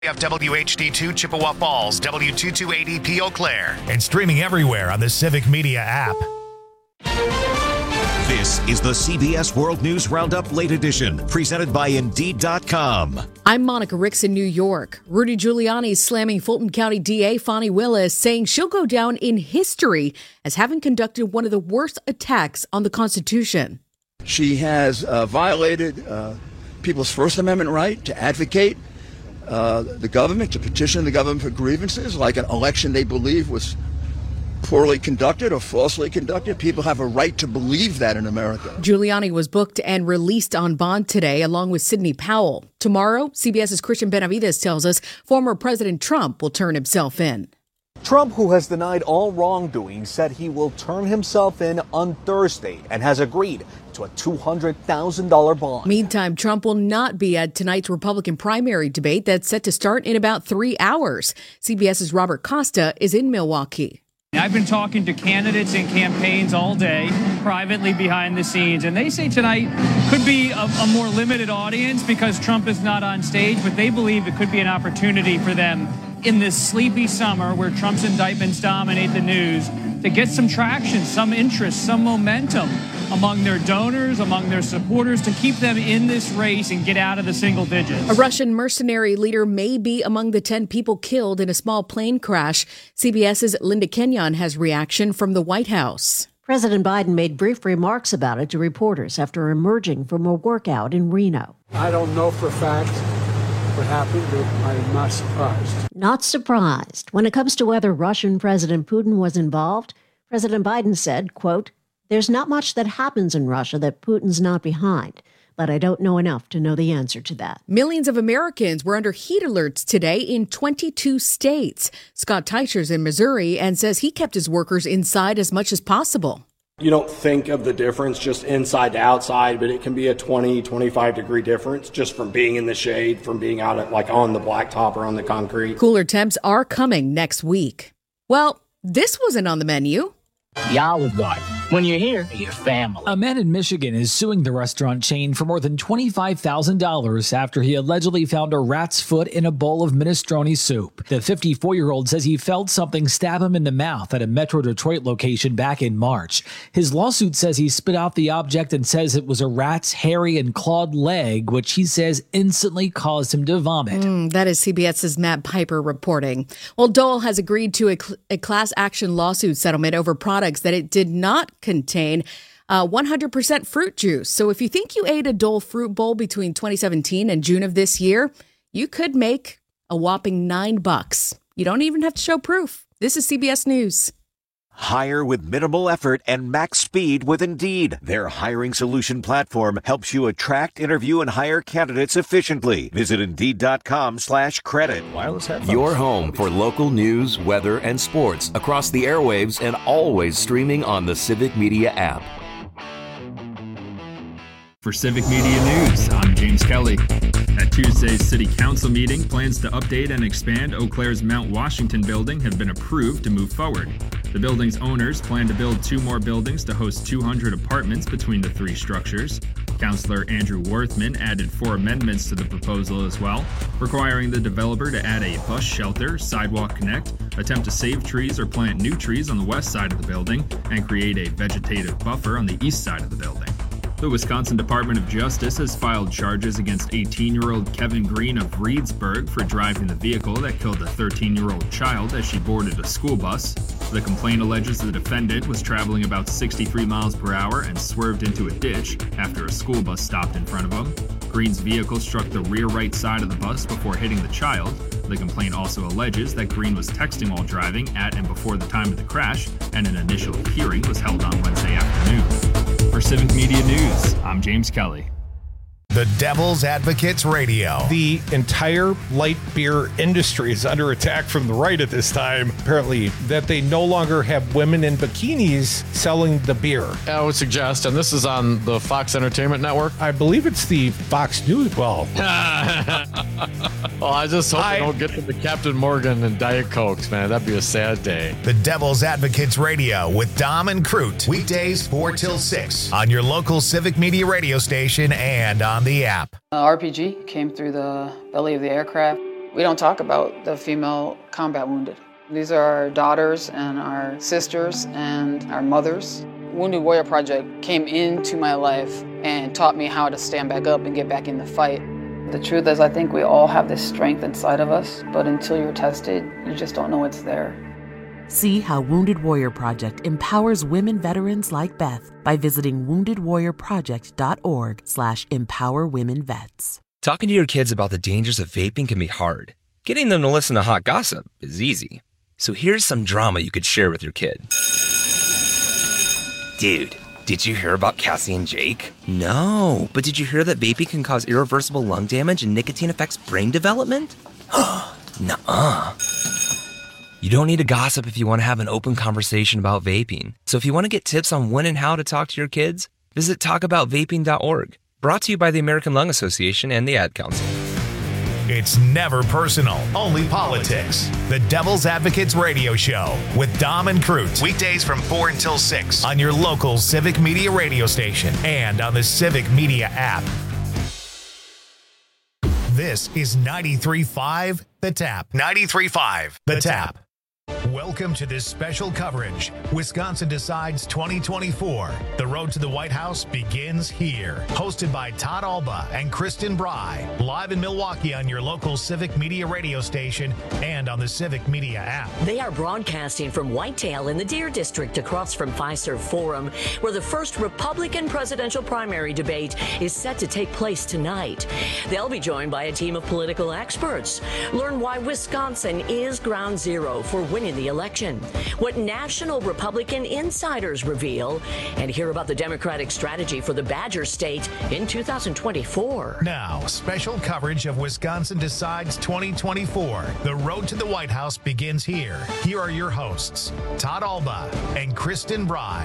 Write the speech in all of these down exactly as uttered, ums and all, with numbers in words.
We have W H D two Chippewa Falls, W two two eight E P Eau Claire, and streaming everywhere on the Civic Media app. This is the C B S World News Roundup Late Edition, presented by Indeed dot com. I'm Monica Ricks in New York. Rudy Giuliani is slamming Fulton County D A Fani Willis, saying she'll go down in history as having conducted one of the worst attacks on the Constitution. She has uh, violated uh, people's First Amendment right to advocate uh, the government, to petition the government for grievances, like an election they believe was poorly conducted or falsely conducted. People have a right to believe that in America. Giuliani was booked and released on bond today, along with Sidney Powell. Tomorrow, CBS's Christian Benavides tells us former President Trump will turn himself in. Trump, who has denied all wrongdoing, said he will turn himself in on Thursday and has agreed to a two hundred thousand dollars bond. Meantime, Trump will not be at tonight's Republican primary debate that's set to start in about three hours. CBS's Robert Costa is in Milwaukee. I've been talking to candidates and campaigns all day, privately behind the scenes, and they say tonight could be a, a more limited audience because Trump is not on stage, but they believe it could be an opportunity for them in this sleepy summer where Trump's indictments dominate the news to get some traction, some interest, some momentum among their donors, among their supporters, to keep them in this race and get out of the single digits. A Russian mercenary leader may be among the ten people killed in a small plane crash. CBS's Linda Kenyon has reaction from the White House. President Biden made brief remarks about it to reporters after emerging from a workout in Reno. I don't know for a fact what happened, but I am not surprised. Not surprised. When it comes to whether Russian President Putin was involved, President Biden said, quote, "There's not much that happens in Russia that Putin's not behind, but I don't know enough to know the answer to that." Millions of Americans were under heat alerts today in twenty-two states. Scott Teicher's in Missouri and says he kept his workers inside as much as possible. You don't think of the difference just inside to outside, but it can be a twenty, twenty-five degree difference just from being in the shade, from being out at, like on the blacktop or on the concrete. Cooler temps are coming next week. Well, this wasn't on the menu. The Olive Garden. When you're here, you're family. A man in Michigan is suing the restaurant chain for more than twenty-five thousand dollars after he allegedly found a rat's foot in a bowl of minestrone soup. The fifty-four-year-old says he felt something stab him in the mouth at a Metro Detroit location back in March. His lawsuit says he spit out the object and says it was a rat's hairy and clawed leg, which he says instantly caused him to vomit. Mm, that is CBS's Matt Piper reporting. Well, Dole has agreed to a, cl- a class action lawsuit settlement over products that it did not contain uh, one hundred percent fruit juice. So if you think you ate a Dole fruit bowl between twenty seventeen and June of this year, you could make a whopping nine bucks. You don't even have to show proof. This is C B S News. Hire with minimal effort and max speed with Indeed. Their hiring solution platform helps you attract, interview, and hire candidates efficiently. Visit Indeed.com slash credit. Wireless headphones. Your home for local news, weather, and sports across the airwaves and always streaming on the Civic Media app. For Civic Media News, I'm James Kelly. At Tuesday's City Council meeting, plans to update and expand Eau Claire's Mount Washington building have been approved to move forward. The building's owners plan to build two more buildings to host two hundred apartments between the three structures. Councilor Andrew Worthman added four amendments to the proposal as well, requiring the developer to add a bus shelter, sidewalk connect, attempt to save trees or plant new trees on the west side of the building, and create a vegetative buffer on the east side of the building. The Wisconsin Department of Justice has filed charges against eighteen-year-old Kevin Green of Reedsburg for driving the vehicle that killed a thirteen-year-old child as she boarded a school bus. The complaint alleges the defendant was traveling about sixty-three miles per hour and swerved into a ditch after a school bus stopped in front of him. Green's vehicle struck the rear right side of the bus before hitting the child. The complaint also alleges that Green was texting while driving at and before the time of the crash, and an initial hearing was held on Wednesday afternoon. For Civic Media News, I'm James Kelly. The Devil's Advocates Radio. The entire light beer industry is under attack from the right at this time. Apparently, that they no longer have women in bikinis selling the beer. I would suggest, and this is on the Fox Entertainment Network. I believe it's the Fox News. Well, well, I just hope I, they don't get to the Captain Morgan and Diet Cokes, man. That'd be a sad day. The Devil's Advocates Radio with Dom and Crute. Weekdays four till six on your local Civic Media radio station and on the app. Uh, R P G came through the belly of the aircraft. We don't talk about the female combat wounded. These are our daughters and our sisters and our mothers. Wounded Warrior Project came into my life and taught me how to stand back up and get back in the fight. The truth is, I think we all have this strength inside of us, but until you're tested, you just don't know it's there. See how Wounded Warrior Project empowers women veterans like Beth by visiting wounded warrior project dot org slash empower women vets. Talking to your kids about the dangers of vaping can be hard. Getting them to listen to hot gossip is easy. So here's some drama you could share with your kid. Dude, did you hear about Cassie and Jake? No, but did you hear that vaping can cause irreversible lung damage and nicotine affects brain development? Nuh-uh. You don't need to gossip if you want to have an open conversation about vaping. So if you want to get tips on when and how to talk to your kids, visit talk about vaping dot org. Brought to you by the American Lung Association and the Ad Council. It's never personal, only politics. The Devil's Advocates Radio Show with Dom and Crute. Weekdays from four until six on your local Civic Media radio station and on the Civic Media app. This is ninety-three point five The Tap. ninety-three point five The Tap. Welcome to this special coverage. Wisconsin Decides twenty twenty-four. The road to the White House begins here. Hosted by Todd Alba and Kristen Bry. Live in Milwaukee on your local Civic Media radio station and on the Civic Media app. They are broadcasting from Whitetail in the Deer District across from Fiserv Forum, where the first Republican presidential primary debate is set to take place tonight. They'll be joined by a team of political experts. Learn why Wisconsin is ground zero for winning the election, what national Republican insiders reveal, and hear about the Democratic strategy for the Badger State in two thousand twenty-four. Now, special coverage of Wisconsin Decides twenty twenty-four. The road to the White House begins here. Here are your hosts, Todd Alba and Kristen Bry.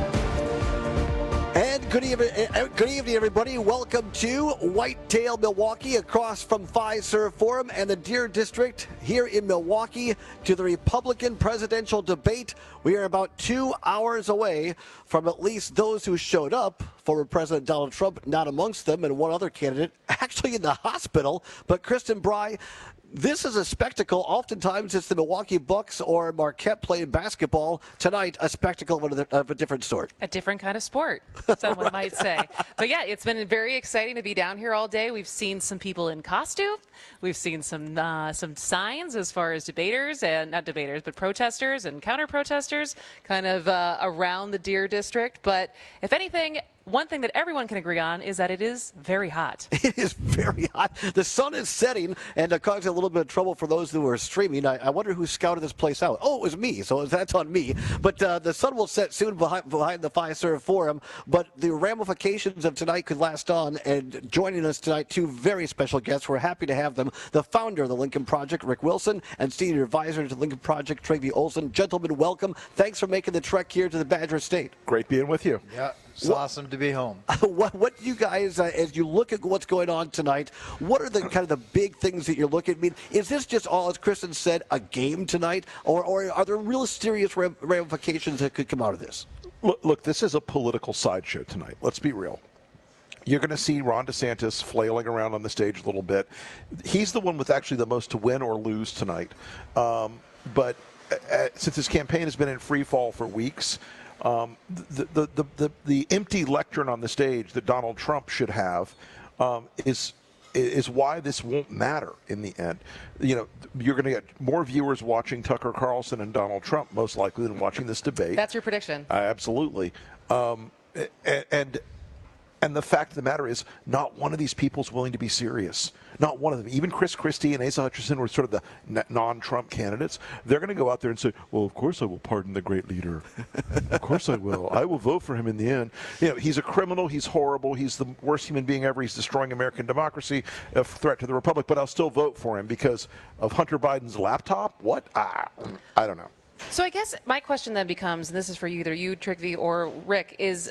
And good evening, good evening, everybody. Welcome to Whitetail, Milwaukee, across from Fiserv Forum and the Deer District here in Milwaukee to the Republican presidential debate. We are about two hours away from at least those who showed up. Former President Donald Trump not amongst them, and one other candidate actually in the hospital. But Kristen Bry, this is a spectacle. Oftentimes it's the Milwaukee Bucks or Marquette playing basketball. Tonight, a spectacle of a, of a different sort. A different kind of sport, someone Right. might say. But yeah, it's been very exciting to be down here all day. We've seen some people in costume. We've seen some uh, some signs as far as debaters, and not debaters, but protesters and counter-protesters kind of uh, around the Deer District. But if anything, one thing that everyone can agree on is that it is very hot. It is very hot. The sun is setting, and it caused a little bit of trouble for those who are streaming. I, I wonder who scouted this place out. Oh, it was me, so that's on me. But uh, the sun will set soon behind, behind the Fiserv Forum, but the ramifications of tonight could last on. And joining us tonight, two very special guests. We're happy to have them. The founder of the Lincoln Project, Rick Wilson, and senior advisor to the Lincoln Project, Tracy Olson. Gentlemen, welcome. Thanks for making the trek here to the Badger State. Great being with you. Yeah. It's What- awesome to be home. What, what do you guys, uh, as you look at what's going on tonight, what are the kind of the big things that you're looking at? I mean, is this just all, as Kristen said, a game tonight, or, or are there real serious ram- ramifications that could come out of this? Look, look, this is a political sideshow tonight. Let's be real. You're going to see Ron DeSantis flailing around on the stage a little bit. He's the one with actually the most to win or lose tonight. Um, but uh, since his campaign has been in free fall for weeks, um, the, the, the, the, the empty lectern on the stage that Donald Trump should have um, is is why this won't matter in the end. You know, you're going to get more viewers watching Tucker Carlson and Donald Trump most likely than watching this debate. That's your prediction. Uh, absolutely. Um, and, and and the fact of the matter is, not one of these people is willing to be serious. Not one of them. Even Chris Christie and Asa Hutchinson were sort of the non-Trump candidates. They're going to go out there and say, well, of course I will pardon the great leader. Of course I will. I will vote for him in the end. You know, he's a criminal. He's horrible. He's the worst human being ever. He's destroying American democracy, a threat to the republic. But I'll still vote for him because of Hunter Biden's laptop? What? Ah, I don't know. So I guess my question then becomes, and this is for you, either you, Trigvi, or Rick, is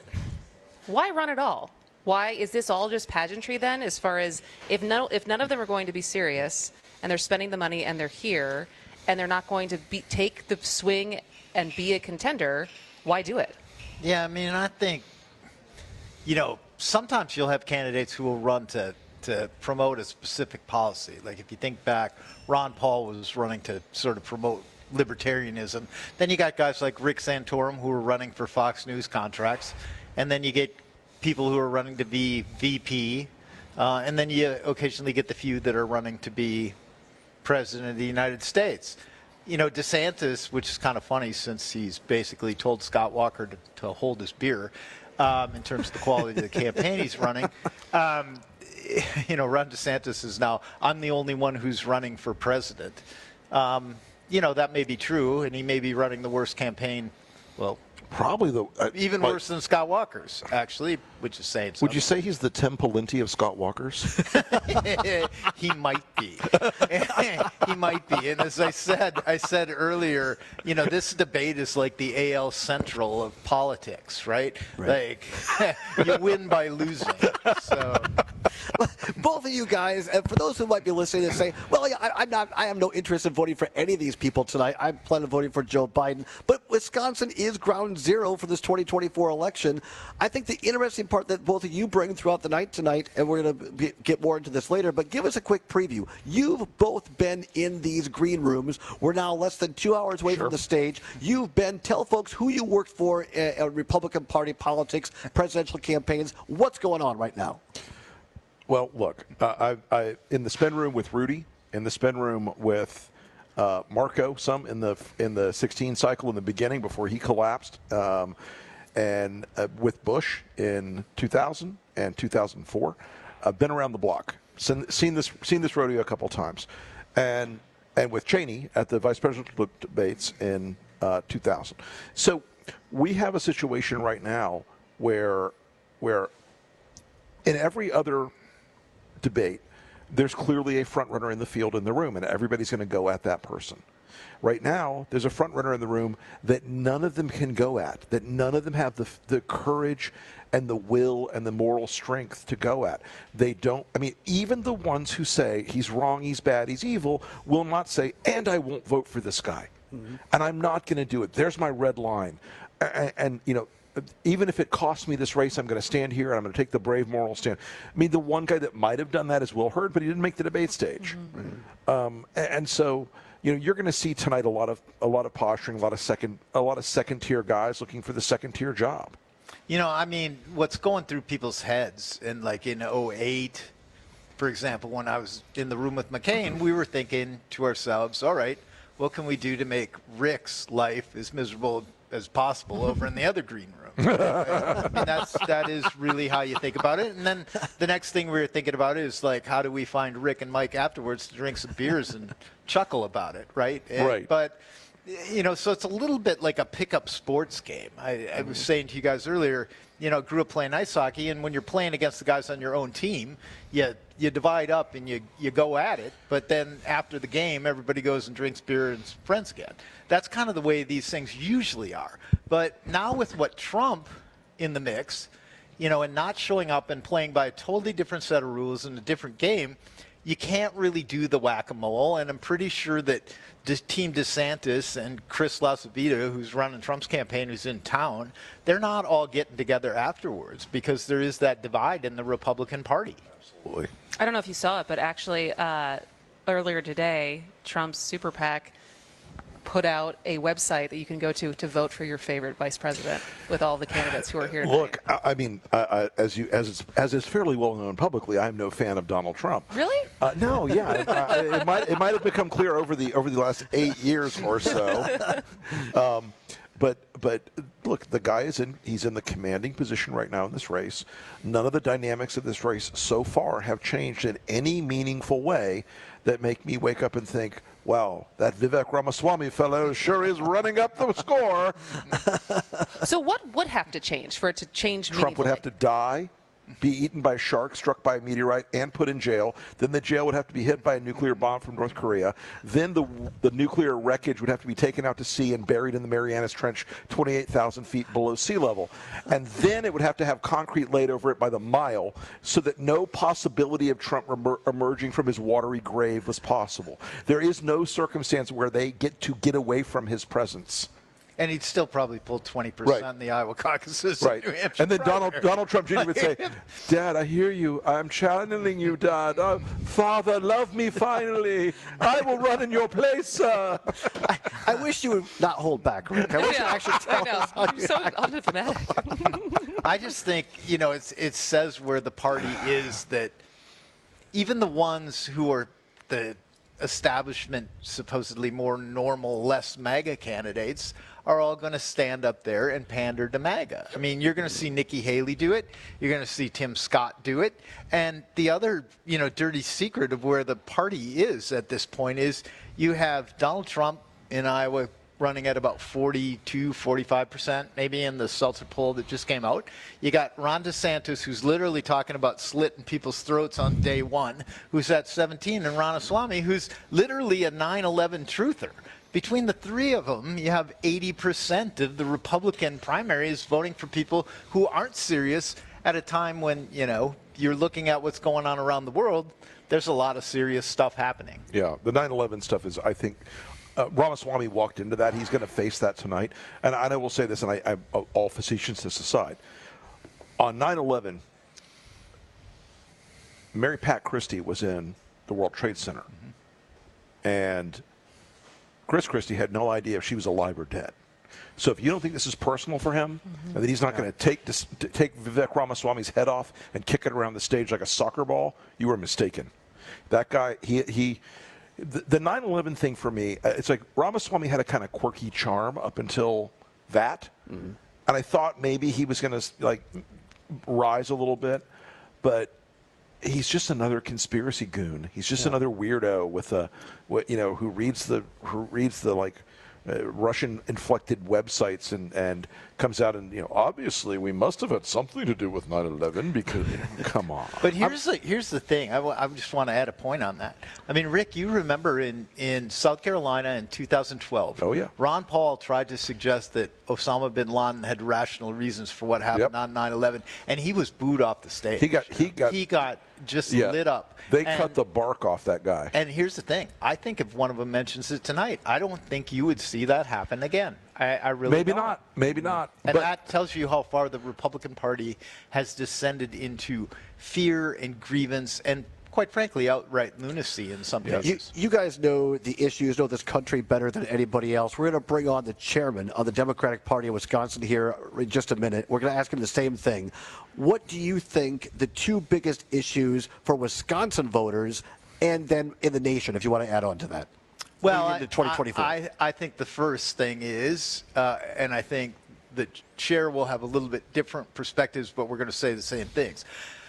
why run at all? Why is this all just pageantry then, as far as if no, if none of them are going to be serious and they're spending the money and they're here and they're not going to be, take the swing and be a contender, why do it? Yeah, I mean, I think, you know, sometimes you'll have candidates who will run to to promote a specific policy. Like if you think back, Ron Paul was running to sort of promote libertarianism. Then you got guys like Rick Santorum who were running for Fox News contracts. And then you get people who are running to be V P. Uh, and then you occasionally get the few that are running to be president of the United States. You know, DeSantis, which is kind of funny since he's basically told Scott Walker to, to hold his beer um, in terms of the quality of the campaign he's running. Um, you know, Ron DeSantis is now, I'm the only one who's running for president. Um, you know, that may be true, and he may be running the worst campaign, well, probably the uh, even like, worse than Scott Walker's, actually, which is saying something. Would you say he's the Tim Pawlenty of Scott Walker's? He might be. He might be. And as I said, I said earlier, you know, this debate is like the A L Central of politics, right? right. Like you win by losing. So. Both of you guys, and for those who might be listening and say, well, yeah, I, I'm not, I have no interest in voting for any of these people tonight. I plan on voting for Joe Biden. But Wisconsin is ground zero for this twenty twenty-four election. I think the interesting part that both of you bring throughout the night tonight, and we're going to get more into this later, but give us a quick preview. You've both been in these green rooms. We're now less than two hours away sure. from the stage. You've been, tell folks who you worked for in Republican Party politics, presidential campaigns. What's going on right now? Well, look, uh, I, I in the spin room with Rudy, in the spin room with uh, Marco, some in the in the sixteen cycle in the beginning before he collapsed, um, and uh, with Bush in two thousand and two thousand four. I've been around the block, seen, seen this seen this rodeo a couple times, and and with Cheney at the vice presidential debates in uh, two thousand. So we have a situation right now where where in every other debate, there's clearly a front runner in the field in the room, and everybody's going to go at that person. Right now, there's a front runner in the room that none of them can go at, that none of them have the the courage and the will and the moral strength to go at. They don't, I mean, even the ones who say he's wrong, he's bad, he's evil, will not say, and I won't vote for this guy. Mm-hmm. And I'm not going to do it. There's my red line. And, and, you know, even if it costs me this race, I'm going to stand here and I'm going to take the brave moral stand. I mean, the one guy that might have done that is Will Hurd, but he didn't make the debate stage. Mm-hmm. Um, and, and so, you know, you're going to see tonight a lot of a lot of posturing, a lot of second, a lot of second tier guys looking for the second tier job. You know, I mean, what's going through people's heads, and like in oh eight, for example, when I was in the room with McCain, we were thinking to ourselves, all right, what can we do to make Rick's life as miserable as possible over in the other green room? I mean, that's, that is really how you think about it. And then the next thing we were thinking about is, like, how do we find Rick and Mike afterwards to drink some beers and chuckle about it, right? And, right. But, you know, so it's a little bit like a pickup sports game. I, I was saying to you guys earlier, you know, grew up playing ice hockey, and when you're playing against the guys on your own team, you you divide up and you, you go at it, but then after the game, everybody goes and drinks beer and is friends again. That's kind of the way these things usually are. But now with what Trump in the mix, you know, and not showing up and playing by a totally different set of rules in a different game, you can't really do the whack-a-mole, and I'm pretty sure that De- Team DeSantis and Chris LaCivita, who's running Trump's campaign, who's in town, they're not all getting together afterwards because there is that divide in the Republican Party. Absolutely. I don't know if you saw it, but actually uh, earlier today, Trump's super PAC put out a website that you can go to to vote for your favorite vice president with all the candidates who are here tonight. Look, I, I mean, I, I, as you as it's, as is fairly well known publicly, I'm no fan of Donald Trump. Really? Uh, no, yeah, I, it might it might have become clear over the over the last eight years or so. Um, But but look, the guy is in he's in the commanding position right now in this race. None of the dynamics of this race so far have changed in any meaningful way that make me wake up and think, wow, that Vivek Ramaswamy fellow sure is running up the score. So what would have to change for it to change Trump would have to die, be eaten by a shark, struck by a meteorite, and put in jail. Then the jail would have to be hit by a nuclear bomb from North Korea. Then the the nuclear wreckage would have to be taken out to sea and buried in the Marianas Trench twenty-eight thousand feet below sea level. And then it would have to have concrete laid over it by the mile so that no possibility of Trump emer- emerging from his watery grave was possible. There is no circumstance where they get to get away from his presence. And he'd still probably pull twenty percent Right. in the Iowa caucuses. Right. In New Hampshire And then Donald primary. Donald Trump Junior would say, Dad, I hear you. I'm channeling you, Dad. Oh, Father, love me finally. I will run in your place, sir. I, I wish you would not hold back, Rick. I wish you know, actually tell I know. us how I'm you so act. undiplomatic. I just think, you know, it's, it says where the party is that even the ones who are the establishment, supposedly more normal, less MAGA candidates, are all going to stand up there and pander to MAGA. I mean, you're going to see Nikki Haley do it. You're going to see Tim Scott do it. And the other, you know, dirty secret of where the party is at this point is you have Donald Trump in Iowa running at about forty-two, forty-five percent, maybe in the Seltzer poll that just came out. You got Ron DeSantis, who's literally talking about slitting people's throats on day one, who's at seventeen, and Ramaswamy, who's literally a nine eleven truther. Between the three of them, you have eighty percent of the Republican primaries voting for people who aren't serious at a time when, you know, you're looking at what's going on around the world. There's a lot of serious stuff happening. Yeah, the nine eleven stuff is, I think, uh, Ramaswamy walked into that. He's going to face that tonight. And I will say this, and I, I all facetiousness aside, on nine eleven, Mary Pat Christie was in the World Trade Center. Mm-hmm. And Chris Christie had no idea if she was alive or dead. So if you don't think this is personal for him, mm-hmm. and that he's not yeah. going to take this, t- take Vivek Ramaswamy's head off and kick it around the stage like a soccer ball, you are mistaken. That guy, he he, the, the nine eleven thing for me, uh, it's like Ramaswamy had a kind of quirky charm up until that, mm-hmm. and I thought maybe he was going to like rise a little bit, but he's just another conspiracy goon. He's just yeah. another weirdo with a, you know, who reads the who reads the like uh, Russian-inflected websites and, and comes out and, you know, obviously we must have had something to do with nine eleven because, come on. But here's the here's the thing. I, w- I just want to add a point on that. I mean, Rick, you remember in, in South Carolina in two thousand twelve, oh, yeah. Ron Paul tried to suggest that Osama bin Laden had rational reasons for what happened Yep. on nine eleven, and he was booed off the stage. He got he got he got just yeah, lit up. They and, cut the bark off that guy. And here's the thing. I think if one of them mentions it tonight, I don't think you would see that happen again. I, I really Maybe don't. not. Maybe not. And but that tells you how far the Republican Party has descended into fear and grievance and, quite frankly, outright lunacy in some You, cases. you guys know the issues, know this country better than anybody else. We're going to bring on the chairman of the Democratic Party of Wisconsin here in just a minute. We're going to ask him the same thing. What do you think the two biggest issues for Wisconsin voters and then in the nation, if you want to add on to that? Well, into twenty twenty-four. I, I, I think the first thing is, uh, and I think the chair will have a little bit different perspectives, but we're going to say the same things.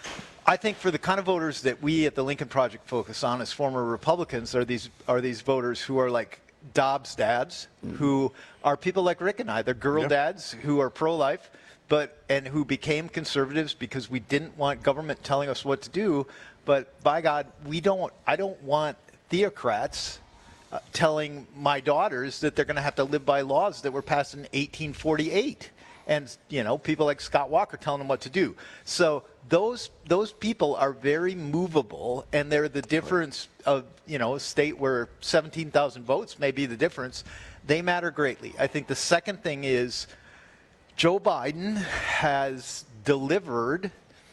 I think for the kind of voters that we at the Lincoln Project focus on as former Republicans are these are these voters who are like Dobbs dads, mm-hmm. who are people like Rick and I. They're girl yep. dads who are pro-life, but and who became conservatives because we didn't want government telling us what to do. But by God, we don't. I don't want theocrats uh, telling my daughters that they're going to have to live by laws that were passed in eighteen forty-eight. And, you know, people like Scott Walker telling them what to do. So those those people are very movable, and they're the difference of, you know, a state where seventeen thousand votes may be the difference. They matter greatly. I think the second thing is Joe Biden has delivered,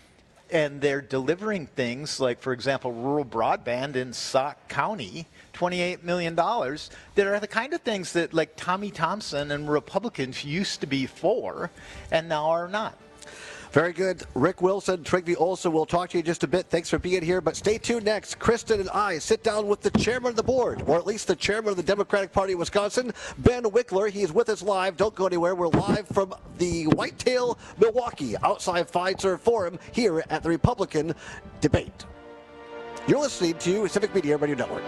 and they're delivering things like, for example, rural broadband in Sauk County, twenty-eight million dollars, that are the kind of things that like Tommy Thompson and Republicans used to be for and now are not. Very good. Rick Wilson, Trygve Olsen, we'll talk to you in just a bit. Thanks for being here. But stay tuned next. Kristen and I sit down with the chairman of the board, or at least the chairman of the Democratic Party of Wisconsin, Ben Wickler. He's with us live. Don't go anywhere. We're live from the Whitetail, Milwaukee, outside Fiserv Forum here at the Republican debate. You're listening to Civic Media Radio Network.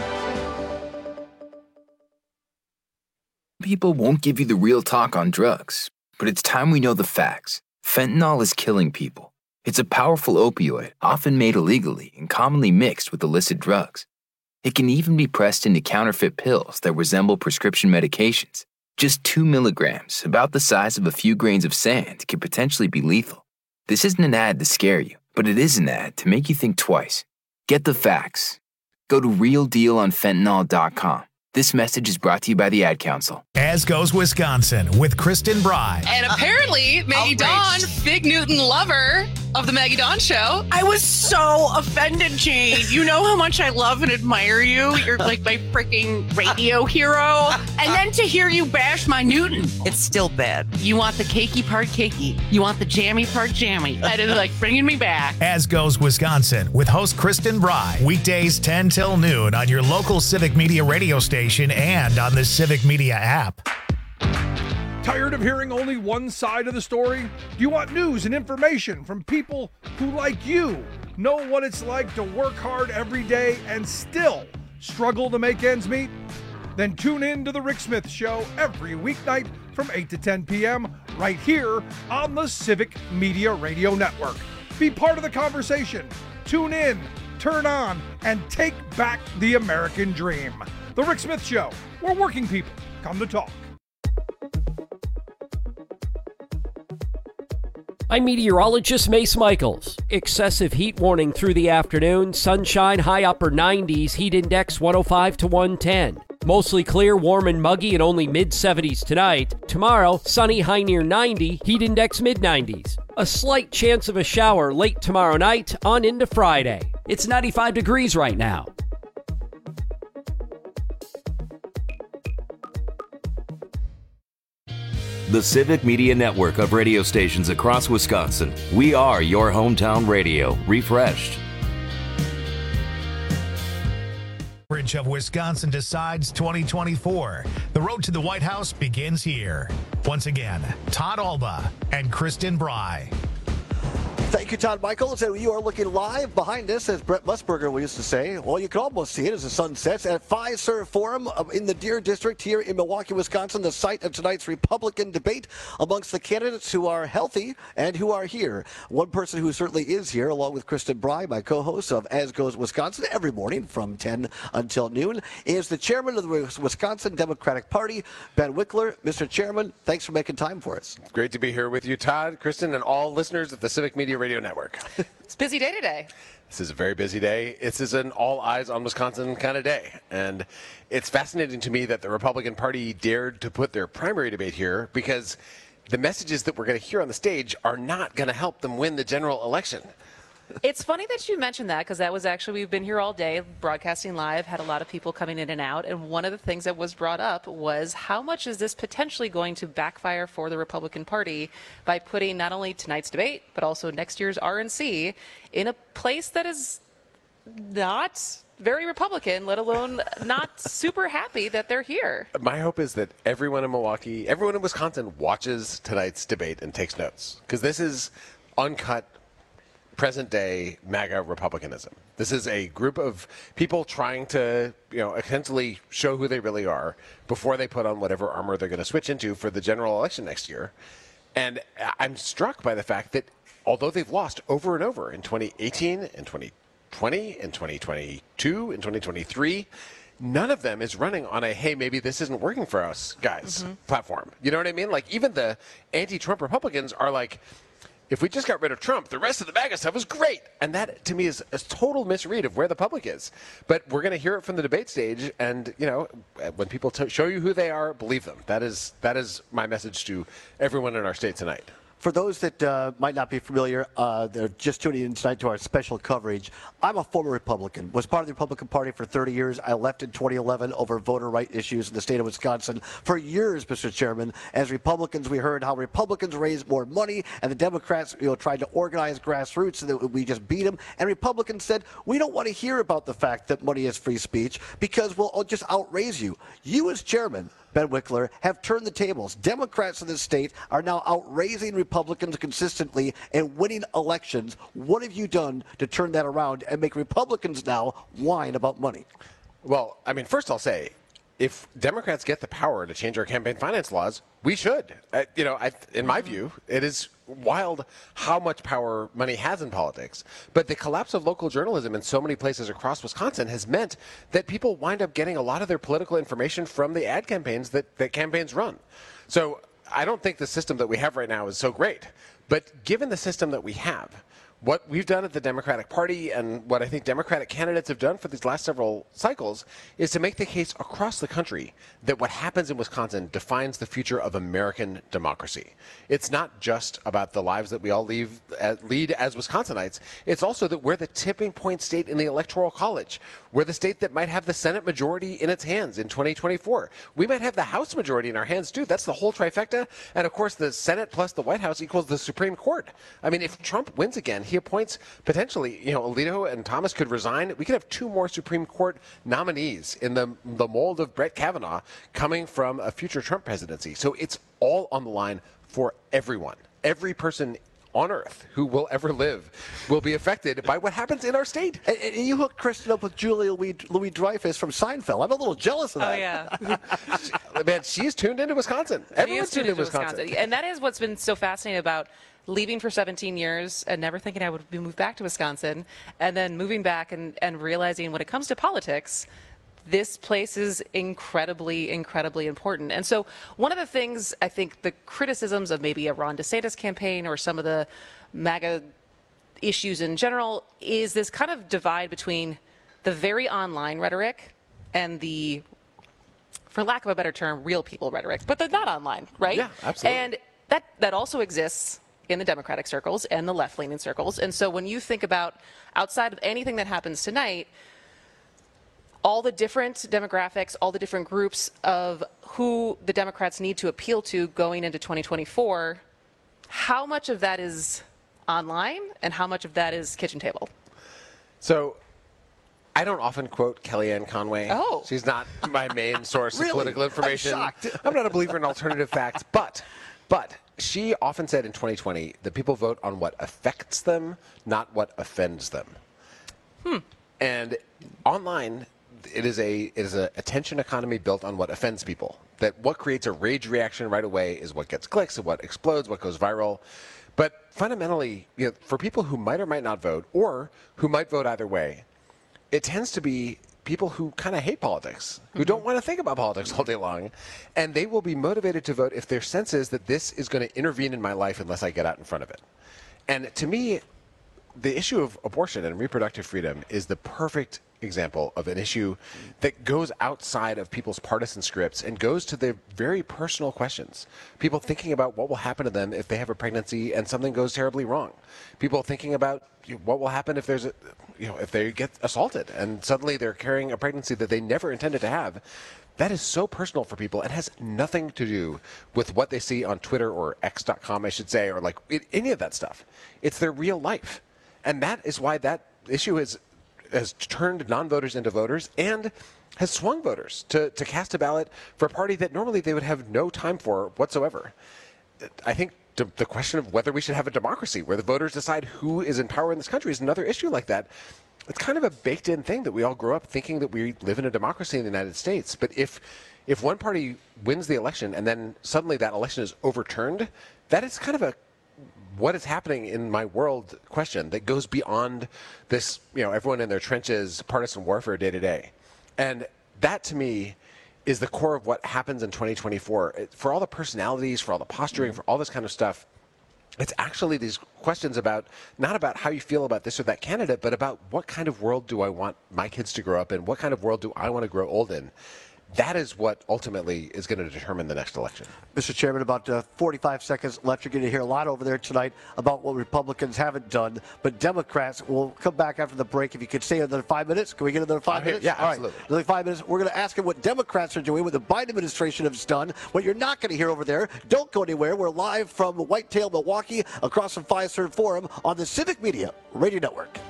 People won't give you the real talk on drugs, but it's time we know the facts. Fentanyl is killing people. It's a powerful opioid, often made illegally and commonly mixed with illicit drugs. It can even be pressed into counterfeit pills that resemble prescription medications. Just two milligrams, about the size of a few grains of sand, can potentially be lethal. This isn't an ad to scare you, but it is an ad to make you think twice. Get the facts. Go to real deal on fentanyl dot com. This message is brought to you by the Ad Council. As Goes Wisconsin with Kristen Bry. And apparently, Maggie Dawn, Big Newton lover of the Maggie Dawn Show. I was so offended, Jane. You know how much I love and admire you. You're like my freaking radio hero. And then to hear you bash my Newton. It's still bad. You want the cakey part cakey. You want the jammy part jammy. That is like bringing me back. As Goes Wisconsin with host Kristen Bry. Weekdays ten till noon on your local Civic Media radio station and on the Civic Media app. Tired of hearing only one side of the story? Do you want news and information from people who, like you, know what it's like to work hard every day and still struggle to make ends meet? Then tune in to The Rick Smith Show every weeknight from eight to ten p.m. right here on the Civic Media Radio Network. Be part of the conversation. Tune in, turn on, and take back the American dream. The Rick Smith Show, where working people come to talk. I'm meteorologist Mace Michaels. Excessive heat warning through the afternoon. Sunshine, high upper nineties. Heat index one oh five to one ten. Mostly clear, warm and muggy, and only mid seventies tonight. Tomorrow, sunny, high near ninety. Heat index mid nineties. A slight chance of a shower late tomorrow night on into Friday. It's ninety-five degrees right now. The Civic Media Network of radio stations across Wisconsin. We are your hometown radio, refreshed. Coverage of Wisconsin Decides twenty twenty-four. The road to the White House begins here. Once again, Todd Alba and Kristen Bry. Thank you, Todd Michaels. And you are looking live behind us, as Brett Musburger used to say. Well, you can almost see it as the sun sets at Fiserv Forum in the Deer District here in Milwaukee, Wisconsin, the site of tonight's Republican debate amongst the candidates who are healthy and who are here. One person who certainly is here, along with Kristen Bry, my co-host of As Goes Wisconsin, every morning from ten until noon, is the chairman of the Wisconsin Democratic Party, Ben Wickler. Mister Chairman, thanks for making time for us. Great to be here with you, Todd, Kristen, and all listeners of the Civic Media Radio Network. It's a busy day today. This is a very busy day. This is an all eyes on Wisconsin kind of day. And it's fascinating to me that the Republican Party dared to put their primary debate here, because the messages that we're going to hear on the stage are not going to help them win the general election. It's funny that you mentioned that, because that was actually, we've been here all day broadcasting live, had a lot of people coming in and out, and one of the things that was brought up was how much is this potentially going to backfire for the Republican Party by putting not only tonight's debate but also next year's R N C in a place that is not very Republican, let alone not super happy that they're here. My hope is that everyone in Milwaukee, everyone in Wisconsin watches tonight's debate and takes notes, because this is uncut present-day MAGA Republicanism. This is a group of people trying to, you know, essentially show who they really are before they put on whatever armor they're going to switch into for the general election next year. And I'm struck by the fact that although they've lost over and over in twenty eighteen, in twenty twenty, in twenty twenty-two, in twenty twenty-three, none of them is running on a, hey, maybe this isn't working for us, guys, mm-hmm. platform. You know what I mean? Like, even the anti-Trump Republicans are like, if we just got rid of Trump, the rest of the MAGA stuff was great. And that, to me, is a total misread of where the public is. But we're going to hear it from the debate stage. And, you know, when people t- show you who they are, believe them. That is that is my message to everyone in our state tonight. For those that uh, might not be familiar, uh, they're just tuning in tonight to our special coverage. I'm a former Republican, was part of the Republican Party for thirty years. I left in twenty eleven over voter right issues in the state of Wisconsin. For years, Mister Chairman, as Republicans, we heard how Republicans raised more money and the Democrats, you know, tried to organize grassroots so that we just beat them. And Republicans said, we don't want to hear about the fact that money is free speech because we'll just outraise you. You as chairman, Ben Wickler, have turned the tables. Democrats in this state are now outraising Republicans consistently and winning elections. What have you done to turn that around and make Republicans now whine about money? Well, I mean, first I'll say, if Democrats get the power to change our campaign finance laws, we should. Uh, you know, I, in my view, it is wild how much power money has in politics. But the collapse of local journalism in so many places across Wisconsin has meant that people wind up getting a lot of their political information from the ad campaigns that, that campaigns run. So I don't think the system that we have right now is so great. But given the system that we have, what we've done at the Democratic Party and what I think Democratic candidates have done for these last several cycles is to make the case across the country that what happens in Wisconsin defines the future of American democracy. It's not just about the lives that we all leave, uh, lead as Wisconsinites. It's also that we're the tipping point state in the Electoral College. We're the state that might have the Senate majority in its hands in twenty twenty-four. We might have the House majority in our hands, too. That's the whole trifecta. And, of course, the Senate plus the White House equals the Supreme Court. I mean, if Trump wins again, he appoints potentially, you know, Alito and Thomas could resign. We could have two more Supreme Court nominees in the, the mold of Brett Kavanaugh coming from a future Trump presidency. So it's all on the line for everyone. Every person on earth who will ever live will be affected by what happens in our state. And, and you hooked Kristen up with Julia Louis, Louis Dreyfus from Seinfeld. I'm a little jealous of that. Oh, yeah. Man, she's tuned into Wisconsin. Everyone's tuned into Wisconsin. Wisconsin. And that is what's been so fascinating about leaving for seventeen years and never thinking I would be moved back to Wisconsin, and then moving back and, and realizing when it comes to politics, this place is incredibly, incredibly important. And so one of the things, I think, the criticisms of maybe a Ron DeSantis campaign or some of the MAGA issues in general is this kind of divide between the very online rhetoric and the, for lack of a better term, real people rhetoric, but they're not online, right? Yeah, absolutely. And that, that also exists in the Democratic circles and the left-leaning circles. And so when you think about outside of anything that happens tonight, all the different demographics, all the different groups of who the Democrats need to appeal to going into twenty twenty-four, how much of that is online and how much of that is kitchen table? So I don't often quote Kellyanne Conway. Oh. She's not my main source Really? of political information. I'm shocked. I'm not a believer in alternative facts, but but she often said in twenty twenty that people vote on what affects them, not what offends them. Hmm. And online, it is a it is a attention economy built on what offends people. That what creates a rage reaction right away is what gets clicks and what explodes, what goes viral. But fundamentally, you know, for people who might or might not vote, or who might vote either way, it tends to be people who kind of hate politics, who don't want to think about politics all day long, and they will be motivated to vote if their sense is that this is going to intervene in my life unless I get out in front of it. And to me, the issue of abortion and reproductive freedom is the perfect example of an issue that goes outside of people's partisan scripts and goes to their very personal questions. People thinking about what will happen to them if they have a pregnancy and something goes terribly wrong. People thinking about you know, what will happen if there's a, you know, if they get assaulted and suddenly they're carrying a pregnancy that they never intended to have. That is so personal for people and has nothing to do with what they see on Twitter or X dot com, I should say, or like any of that stuff. It's their real life. And that is why that issue is has turned non-voters into voters and has swung voters to, to cast a ballot for a party that normally they would have no time for whatsoever. I think the, the question of whether we should have a democracy where the voters decide who is in power in this country is another issue like that. It's kind of a baked-in thing that we all grow up thinking that we live in a democracy in the United States. But if if one party wins the election and then suddenly that election is overturned, that is kind of a what is happening in my world question that goes beyond this, you know, everyone in their trenches, partisan warfare day to day. And that to me is the core of what happens in twenty twenty-four. It, for all the personalities, for all the posturing, for all this kind of stuff, it's actually these questions about, not about how you feel about this or that candidate, but about what kind of world do I want my kids to grow up in? What kind of world do I want to grow old in? That is what ultimately is going to determine the next election. Mister Chairman, about uh, forty-five seconds left. You're going to hear a lot over there tonight about what Republicans haven't done, but Democrats will come back after the break. If you could stay another five minutes, can we get another five Okay, minutes? yeah, All absolutely. Right, another five minutes. We're going to ask him what Democrats are doing, what the Biden administration has done. What you're not going to hear over there, don't go anywhere. We're live from Whitetail, Milwaukee, across from Fiserv Forum on the Civic Media Radio Network.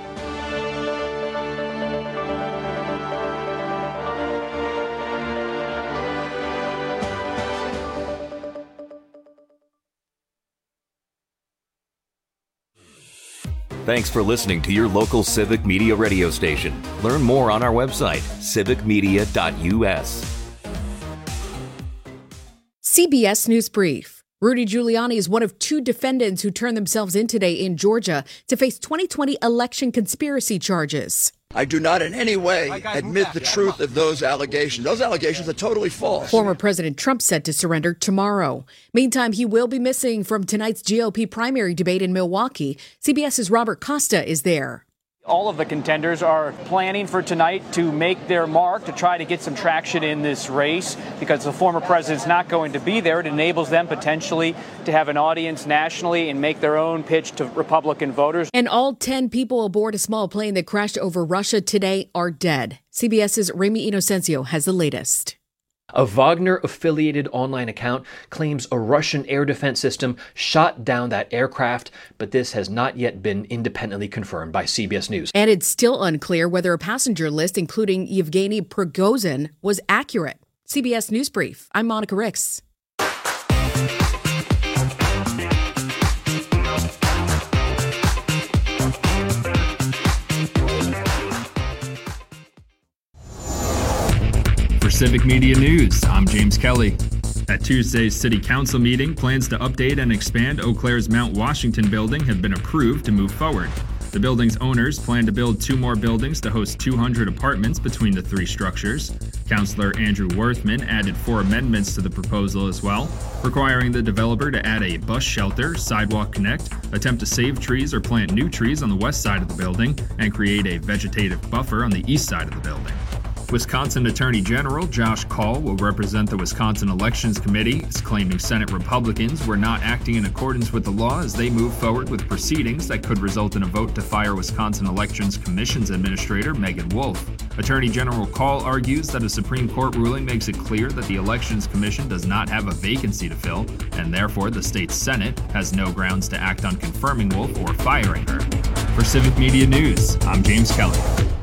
Thanks for listening to your local Civic Media radio station. Learn more on our website, civic media dot u s. C B S News Brief. Rudy Giuliani is one of two defendants who turned themselves in today in Georgia to face twenty twenty election conspiracy charges. I do not in any way admit the truth of those allegations. Those allegations are totally false. Former President Trump set to surrender tomorrow. Meantime, he will be missing from tonight's G O P primary debate in Milwaukee. CBS's Robert Costa is there. All of the contenders are planning for tonight to make their mark, to try to get some traction in this race, because the former president's not going to be there. It enables them potentially to have an audience nationally and make their own pitch to Republican voters. And all ten people aboard a small plane that crashed over Russia today are dead. CBS's Remy Inocencio has the latest. A Wagner-affiliated online account claims a Russian air defense system shot down that aircraft, but this has not yet been independently confirmed by C B S News. And it's still unclear whether a passenger list, including Yevgeny Prigozhin, was accurate. C B S News Brief. I'm Monica Ricks. For Civic Media News, I'm James Kelly. At Tuesday's City Council meeting, plans to update and expand Eau Claire's Mount Washington building have been approved to move forward. The building's owners plan to build two more buildings to host two hundred apartments between the three structures. Councilor Andrew Worthman added four amendments to the proposal as well, requiring the developer to add a bus shelter, sidewalk connect, attempt to save trees or plant new trees on the west side of the building, and create a vegetative buffer on the east side of the building. Wisconsin Attorney General Josh Kaul will represent the Wisconsin Elections Committee, claiming Senate Republicans were not acting in accordance with the law as they move forward with proceedings that could result in a vote to fire Wisconsin Elections Commission's administrator, Megan Wolf. Attorney General Kaul argues that a Supreme Court ruling makes it clear that the Elections Commission does not have a vacancy to fill, and therefore the state's Senate has no grounds to act on confirming Wolf or firing her. For Civic Media News, I'm James Kelly.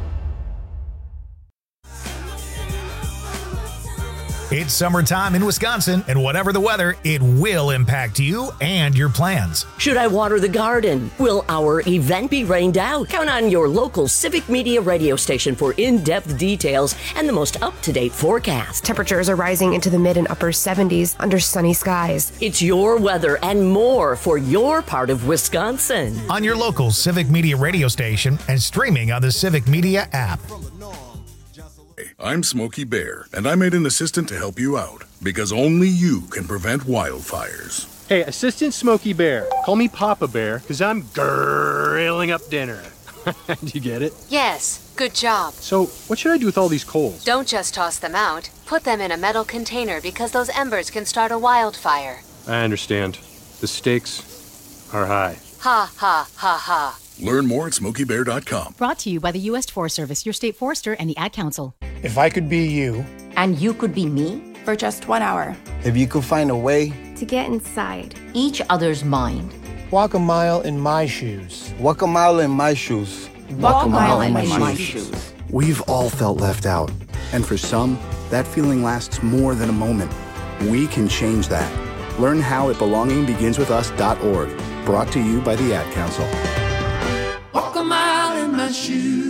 It's summertime in Wisconsin, and whatever the weather, it will impact you and your plans. Should I water the garden? Will our event be rained out? Count on your local Civic Media radio station for in-depth details and the most up-to-date forecast. Temperatures are rising into the mid and upper seventies under sunny skies. It's your weather and more for your part of Wisconsin. On your local Civic Media radio station and streaming on the Civic Media app. I'm Smokey Bear, and I made an assistant to help you out, because only you can prevent wildfires. Hey, Assistant Smokey Bear, call me Papa Bear, because I'm grilling up dinner. Do you get it? Yes, good job. So, what should I do with all these coals? Don't just toss them out. Put them in a metal container because those embers can start a wildfire. I understand. The stakes are high. Ha, ha, ha, ha. Learn more at smokey bear dot com. Brought to you by the U S Forest Service, your state forester, and the Ad Council. If I could be you. And you could be me? For just one hour. If you could find a way. To get inside each other's mind. Walk a mile in my shoes. Walk a mile in my shoes. Walk, Walk a mile, mile in, in my, my shoes. shoes. We've all felt left out. And for some, that feeling lasts more than a moment. We can change that. Learn how at belonging begins with us dot org. Brought to you by the Ad Council. Walk a mile in my shoes.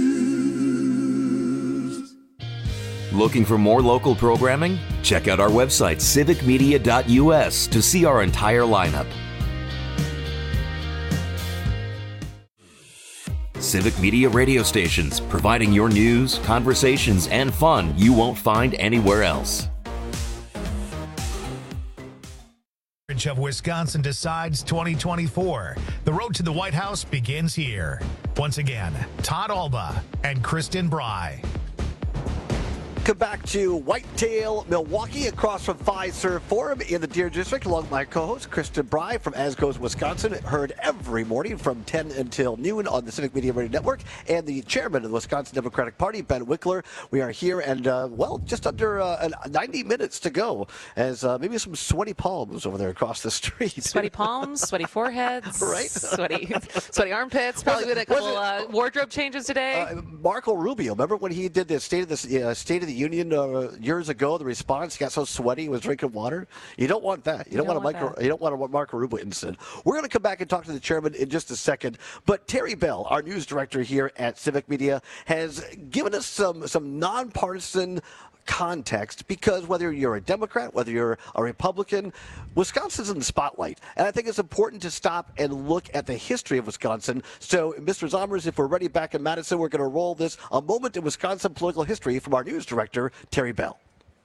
Looking for more local programming? Check out our website, civic media dot u s, to see our entire lineup. Civic Media radio stations, providing your news, conversations, and fun you won't find anywhere else. Of Wisconsin Decides twenty twenty-four. The road to the White House begins here. Once again, Todd Alba and Kristen Bry. Welcome back to Whitetail, Milwaukee, across from Fiserv Forum in the Deer District, along with my co-host, Kristen Bry from As Goes Wisconsin, heard every morning from ten until noon on the Civic Media Radio Network, and the chairman of the Wisconsin Democratic Party, Ben Wickler. We are here, and, uh, well, just under uh, ninety minutes to go, as uh, maybe some sweaty palms over there across the street. Sweaty palms, sweaty foreheads, right? sweaty, sweaty armpits, probably with a couple uh, wardrobe changes today. Uh, Marco Rubio, remember when he did the State of the, uh, State of the Union uh, years ago? The response, he got so sweaty he was drinking water. You don't want that. You don't, you don't want, want a micro, you don't want a Marco Rubio incident. We're going to come back and talk to the chairman in just a second. But Terry Bell, our news director here at Civic Media, has given us some some nonpartisan context, because whether you're a Democrat, whether you're a Republican, Wisconsin's in the spotlight. And I think it's important to stop and look at the history of Wisconsin. So, Mister Zommers, if we're ready back in Madison, we're going to roll this A Moment in Wisconsin Political History from our news director, Terry Bell.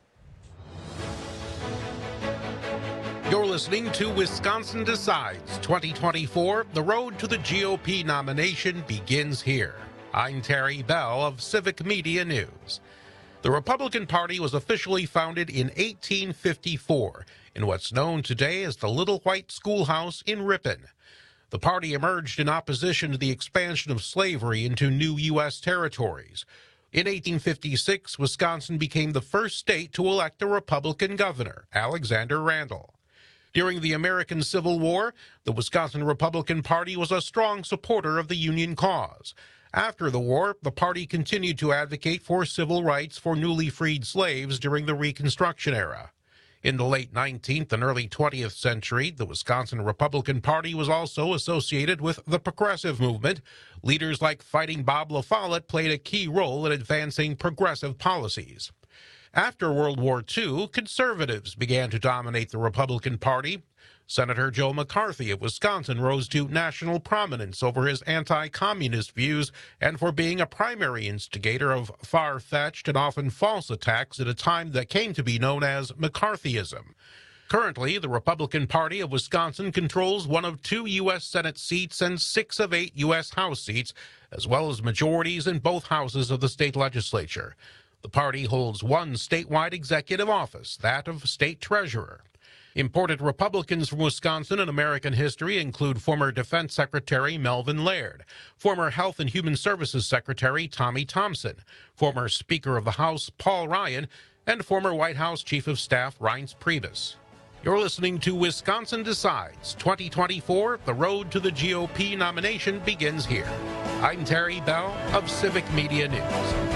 You're listening to Wisconsin Decides twenty twenty-four. The road to the G O P nomination begins here. I'm Terry Bell of Civic Media News. The Republican Party was officially founded in eighteen fifty-four in what's known today as the Little White Schoolhouse in Ripon. The party emerged in opposition to the expansion of slavery into new U S territories. In eighteen fifty-six, Wisconsin became the first state to elect a Republican governor, Alexander Randall. During the American Civil War, the Wisconsin Republican Party was a strong supporter of the Union cause. After the war, the party continued to advocate for civil rights for newly freed slaves during the Reconstruction era. In the late nineteenth and early twentieth century, the Wisconsin Republican Party was also associated with the progressive movement. Leaders like Fighting Bob La Follette played a key role in advancing progressive policies. After World War Two, conservatives began to dominate the Republican Party. Senator Joe McCarthy of Wisconsin rose to national prominence over his anti-communist views and for being a primary instigator of far-fetched and often false attacks at a time that came to be known as McCarthyism. Currently, the Republican Party of Wisconsin controls one of two U S Senate seats and six of eight U S House seats, as well as majorities in both houses of the state legislature. The party holds one statewide executive office, that of state treasurer. Important Republicans from Wisconsin in American history include former Defense Secretary Melvin Laird, former Health and Human Services Secretary Tommy Thompson, former Speaker of the House Paul Ryan, and former White House Chief of Staff Reince Priebus. You're listening to Wisconsin Decides twenty twenty-four. The road to the G O P nomination begins here. I'm Terry Bell of Civic Media News.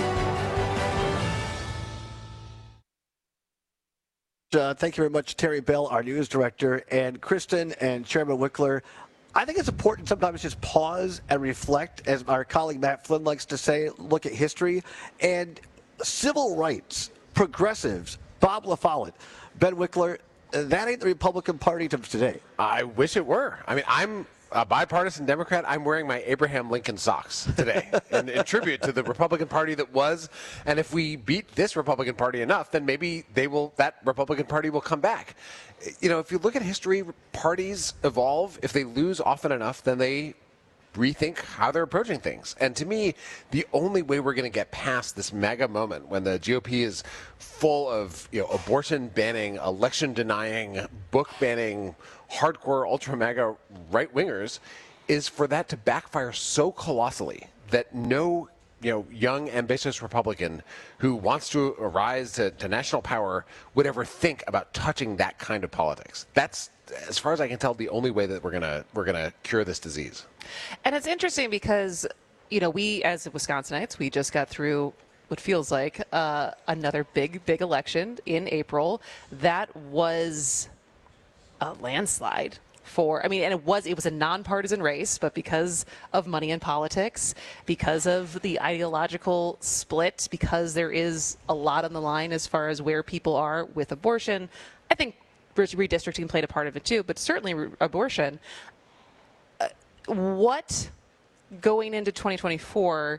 Uh, thank you very much, Terry Bell, our news director, and Kristen and Chairman Wickler. I think it's important sometimes just pause and reflect, as our colleague Matt Flynn likes to say, look at history. And civil rights, progressives, Bob La Follette, Ben Wickler, that ain't the Republican Party of today. I wish it were. I mean, I'm a bipartisan Democrat. I'm wearing my Abraham Lincoln socks today in, in tribute to the Republican Party that was. And if we beat this Republican Party enough, then maybe they will. That Republican Party will come back. You know, if you look at history, parties evolve. If they lose often enough, then they rethink how they're approaching things. And to me, the only way we're going to get past this mega moment when the G O P is full of, you know, abortion banning, election denying, book banning, hardcore ultra mega right wingers, is for that to backfire so colossally that no, you know, young ambitious Republican who wants to arise to, to national power would ever think about touching that kind of politics. That's, as far as I can tell, the only way that we're gonna we're gonna cure this disease. And it's interesting because, you know, we as Wisconsinites, we just got through what feels like uh, another big, big election in April. That was a landslide for, I mean, and it was it was a nonpartisan race, but because of money in politics, because of the ideological split, because there is a lot on the line as far as where people are with abortion, I think redistricting played a part of it too, but certainly re- abortion. Uh, what, going into twenty twenty-four,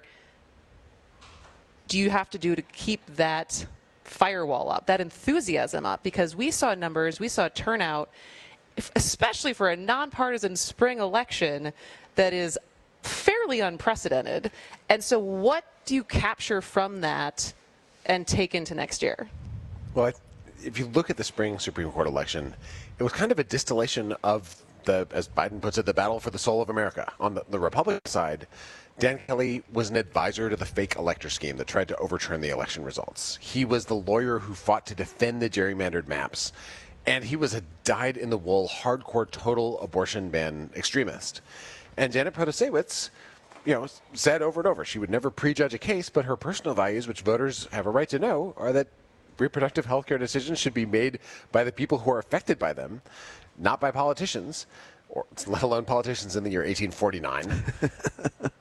do you have to do to keep that firewall up, that enthusiasm up? Because we saw numbers, we saw turnout, especially for a nonpartisan spring election that is fairly unprecedented. And so what do you capture from that and take into next year? Well, I if you look at the spring Supreme Court election, it was kind of a distillation of the, as Biden puts it, the battle for the soul of America. On the, the Republican side, Dan Kelly was an advisor to the fake elector scheme that tried to overturn the election results. He was the lawyer who fought to defend the gerrymandered maps. And he was a dyed-in-the-wool, hardcore, total abortion ban extremist. And Janet Protasiewicz, you know, said over and over, she would never prejudge a case, but her personal values, which voters have a right to know, are that reproductive health care decisions should be made by the people who are affected by them, not by politicians, or let alone politicians in the year eighteen forty-nine.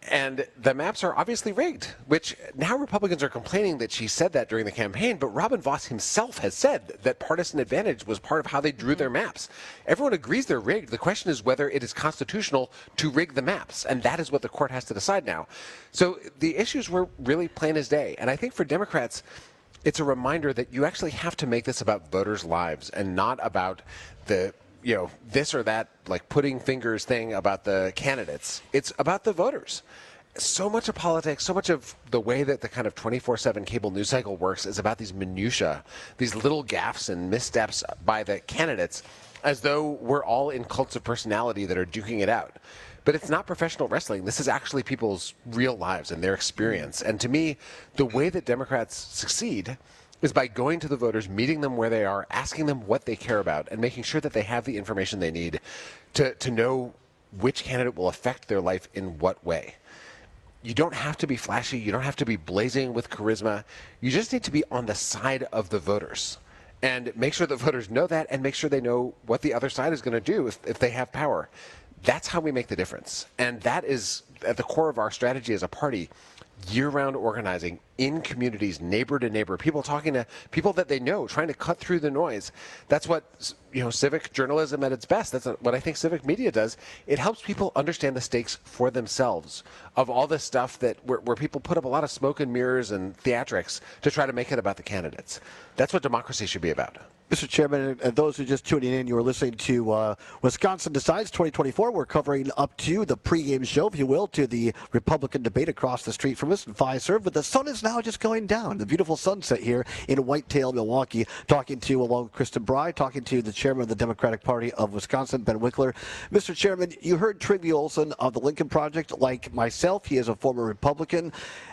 And the maps are obviously rigged, which now Republicans are complaining that she said that during the campaign, but Robin Vos himself has said that partisan advantage was part of how they drew their maps. Everyone agrees they're rigged. The question is whether it is constitutional to rig the maps, and that is what the court has to decide now. So the issues were really plain as day, and I think for Democrats, it's a reminder that you actually have to make this about voters' lives and not about the you know, this or that, like putting fingers thing about the candidates. It's about the voters. So much of politics, so much of the way that the kind of twenty-four seven cable news cycle works is about these minutia, these little gaffes and missteps by the candidates, as though we're all in cults of personality that are duking it out. But it's not professional wrestling. This is actually people's real lives and their experience. And to me, the way that Democrats succeed is by going to the voters, meeting them where they are, asking them what they care about, and making sure that they have the information they need to, to know which candidate will affect their life in what way. You don't have to be flashy. You don't have to be blazing with charisma. You just need to be on the side of the voters and make sure the voters know that and make sure they know what the other side is going to do if, if they have power. That's how we make the difference. And that is at the core of our strategy as a party. Year-round organizing in communities, neighbor to neighbor, people talking to people that they know, trying to cut through the noise. That's what, you know, civic journalism at its best. That's what I think civic media does. It helps people understand the stakes for themselves of all this stuff that where, where people put up a lot of smoke and mirrors and theatrics to try to make it about the candidates. That's what democracy should be about. Mister Chairman, and those who are just tuning in, you are listening to uh, Wisconsin Decides twenty twenty-four. We're covering up to the pregame show, if you will, to the Republican debate across the street from us in Fiserv. But the sun is now just going down. The beautiful sunset here in Whitetail, Milwaukee. Talking to, along with Kristen Bry, talking to the chairman of the Democratic Party of Wisconsin, Ben Winkler. Mister Chairman, you heard Trygve Olsen of the Lincoln Project. Like myself, he is a former Republican.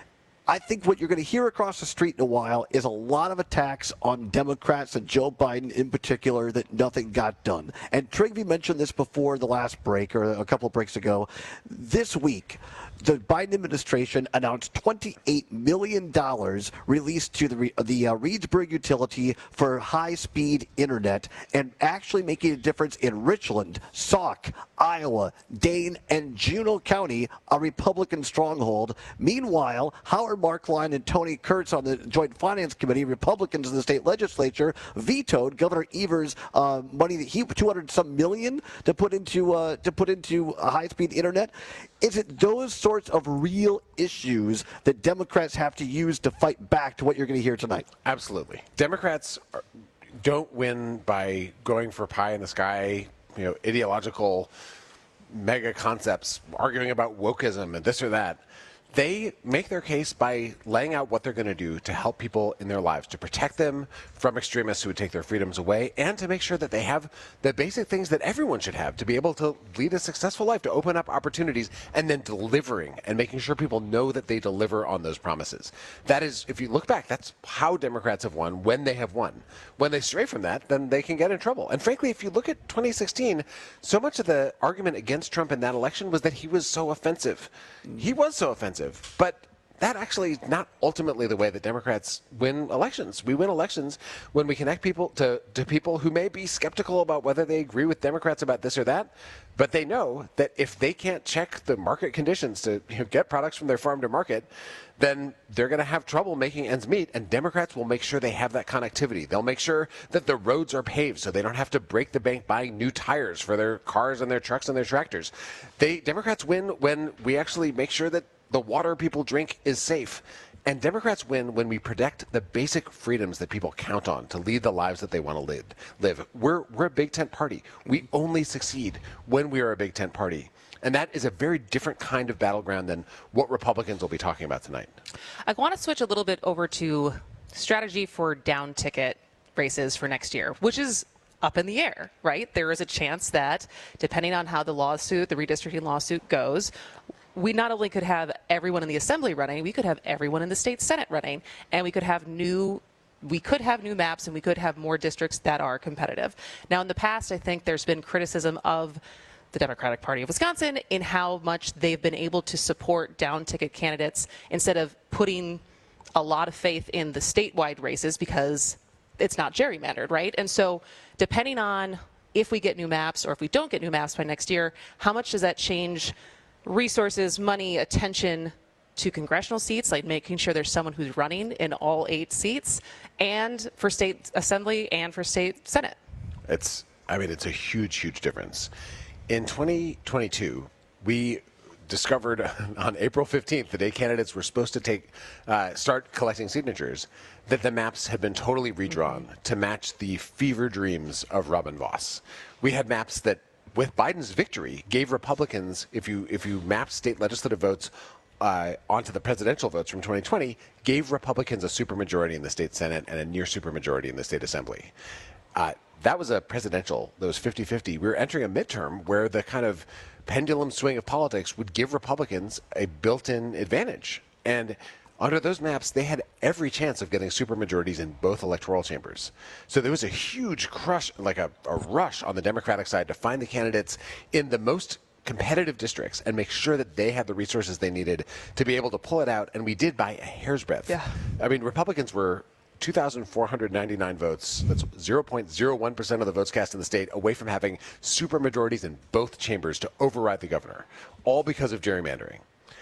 I think what you're going to hear across the street in a while is a lot of attacks on Democrats and Joe Biden in particular that nothing got done. And Trygve mentioned this before the last break or a couple of breaks ago. This week, the Biden administration announced twenty-eight million dollars released to the the uh, Reedsburg utility for high-speed internet and actually making a difference in Richland, Sauk, Iowa, Dane, and Juneau County, a Republican stronghold. Meanwhile, Howard Markline and Tony Kurtz on the Joint Finance Committee, Republicans in the state legislature, vetoed Governor Evers' uh, money that he two hundred some million to put into uh, to put into high-speed internet. Is it those sorts of real issues that Democrats have to use to fight back to what you're going to hear tonight? Absolutely. Democrats are, don't win by going for pie in the sky, you know, ideological mega concepts, arguing about wokeism and this or that. They make their case by laying out what they're going to do to help people in their lives, to protect them from extremists who would take their freedoms away, and to make sure that they have the basic things that everyone should have to be able to lead a successful life, to open up opportunities, and then delivering and making sure people know that they deliver on those promises. That is, if you look back, that's how Democrats have won when they have won. When they stray from that, then they can get in trouble. And frankly, if you look at twenty sixteen, so much of the argument against Trump in that election was that he was so offensive. He was so offensive. But that actually is not ultimately the way that Democrats win elections. We win elections when we connect people to, to people who may be skeptical about whether they agree with Democrats about this or that, but they know that if they can't check the market conditions to you know, get products from their farm to market, then they're going to have trouble making ends meet, and Democrats will make sure they have that connectivity. They'll make sure that the roads are paved so they don't have to break the bank buying new tires for their cars and their trucks and their tractors. They Democrats win when we actually make sure that the water people drink is safe. And Democrats win when we protect the basic freedoms that people count on to lead the lives that they want to live. live. We're, we're a big tent party. We only succeed when we are a big tent party. And that is a very different kind of battleground than what Republicans will be talking about tonight. I want to switch a little bit over to strategy for down ticket races for next year, which is up in the air, right? There is a chance that, depending on how the lawsuit, the redistricting lawsuit goes, we not only could have everyone in the assembly running, we could have everyone in the state senate running, and we could have new we could have new maps and we could have more districts that are competitive. Now, in the past, I think there's been criticism of the Democratic Party of Wisconsin in how much they've been able to support down ticket candidates instead of putting a lot of faith in the statewide races because it's not gerrymandered, right? And so depending on if we get new maps or if we don't get new maps by next year, how much does that change resources, money, attention to congressional seats, like making sure there's someone who's running in all eight seats, and for state assembly and for state senate. It's, I mean, it's a huge, huge difference. In twenty twenty-two, we discovered on April fifteenth, the day candidates were supposed to take, uh, start collecting signatures, that the maps had been totally redrawn mm-hmm. to match the fever dreams of Robin Vos. We had maps that, with Biden's victory, gave Republicans, if you if you mapped state legislative votes uh, onto the presidential votes from twenty twenty, gave Republicans a supermajority in the state Senate and a near supermajority in the state assembly. Uh, that was a presidential, that was fifty-fifty. We were entering a midterm where the kind of pendulum swing of politics would give Republicans a built-in advantage. And under those maps, they had every chance of getting supermajorities in both electoral chambers. So there was a huge crush, like a, a rush on the Democratic side to find the candidates in the most competitive districts and make sure that they had the resources they needed to be able to pull it out. And we did by a hair's breadth. Yeah. I mean, Republicans were two thousand four hundred ninety-nine votes, that's zero point zero one percent of the votes cast in the state, away from having supermajorities in both chambers to override the governor, all because of gerrymandering.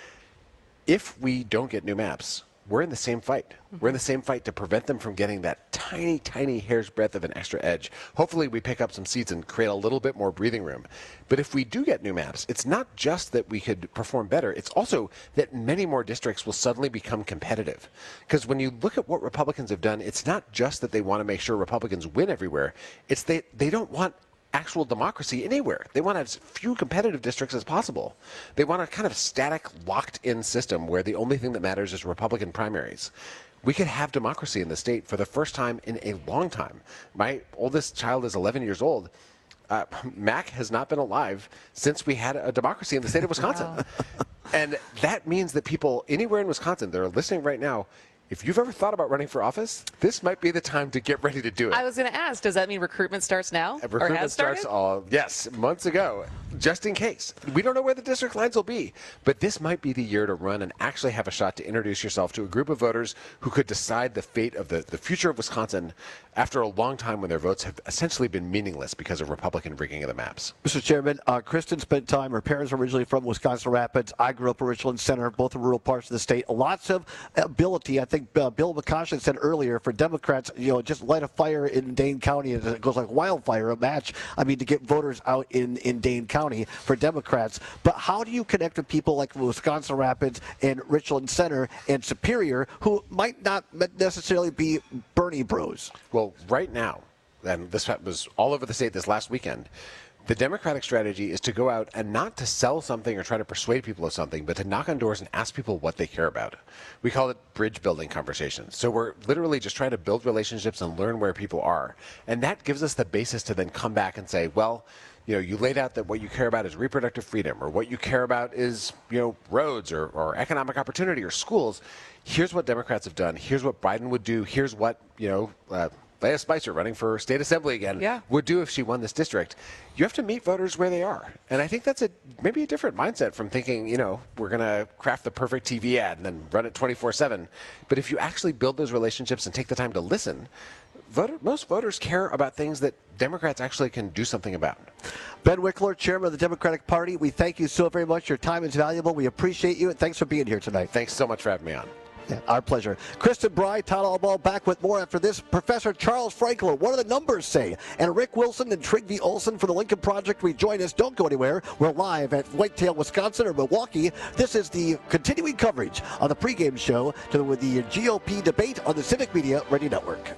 If we don't get new maps, we're in the same fight. Mm-hmm. We're in the same fight to prevent them from getting that tiny, tiny hair's breadth of an extra edge. Hopefully we pick up some seats and create a little bit more breathing room. But if we do get new maps, it's not just that we could perform better. It's also that many more districts will suddenly become competitive. Because when you look at what Republicans have done, it's not just that they want to make sure Republicans win everywhere. It's they, they don't want actual democracy anywhere. They want as few competitive districts as possible. They want a kind of static, locked-in system where the only thing that matters is Republican primaries. We could have democracy in the state for the first time in a long time. My oldest child is eleven years old. Uh, Mac has not been alive since we had a democracy in the state of Wisconsin. Wow. And that means that people anywhere in Wisconsin that are listening right now, if you've ever thought about running for office, this might be the time to get ready to do it. I was going to ask, does that mean recruitment starts now? Recruitment or has started? starts all, yes, months ago, just in case. We don't know where the district lines will be, but this might be the year to run and actually have a shot to introduce yourself to a group of voters who could decide the fate of the, the future of Wisconsin after a long time when their votes have essentially been meaningless because of Republican rigging of the maps. Mister Chairman, uh, Kristen spent time, her parents are originally from Wisconsin Rapids. I grew up in Richland Center, both in rural parts of the state. Lots of ability, I think uh, Bill McCoshen said earlier, for Democrats, you know, just light a fire in Dane County and it goes like wildfire, a match, I mean, to get voters out in, in Dane County for Democrats. But how do you connect with people like Wisconsin Rapids and Richland Center and Superior who might not necessarily be Bernie bros? Well, right now, and this was all over the state this last weekend, the Democratic strategy is to go out and not to sell something or try to persuade people of something, but to knock on doors and ask people what they care about. We call it bridge building conversations. So we're literally just trying to build relationships and learn where people are. And that gives us the basis to then come back and say, well, you know, you laid out that what you care about is reproductive freedom, or what you care about is, you know, roads or, or economic opportunity or schools. Here's what Democrats have done. Here's what Biden would do. Here's what, you know, uh, Leah Spicer, running for state assembly again, yeah. would do if she won this district. You have to meet voters where they are. And I think that's a maybe a different mindset from thinking, you know, we're going to craft the perfect T V ad and then run it twenty-four seven. But if you actually build those relationships and take the time to listen, voter, most voters care about things that Democrats actually can do something about. Ben Wickler, chairman of the Democratic Party, we thank you so very much. Your time is valuable. We appreciate you, and thanks for being here tonight. Thanks so much for having me on. Yeah, our pleasure. Kristen Bry, Todd Albaugh back with more after this. Professor Charles Frankel, what do the numbers say? And Rick Wilson and Trygve Olsen for the Lincoln Project rejoin us. Don't go anywhere. We're live at Whitetail, Wisconsin, or Milwaukee. This is the continuing coverage of the pregame show to the, with the G O P debate on the Civic Media Radio Network.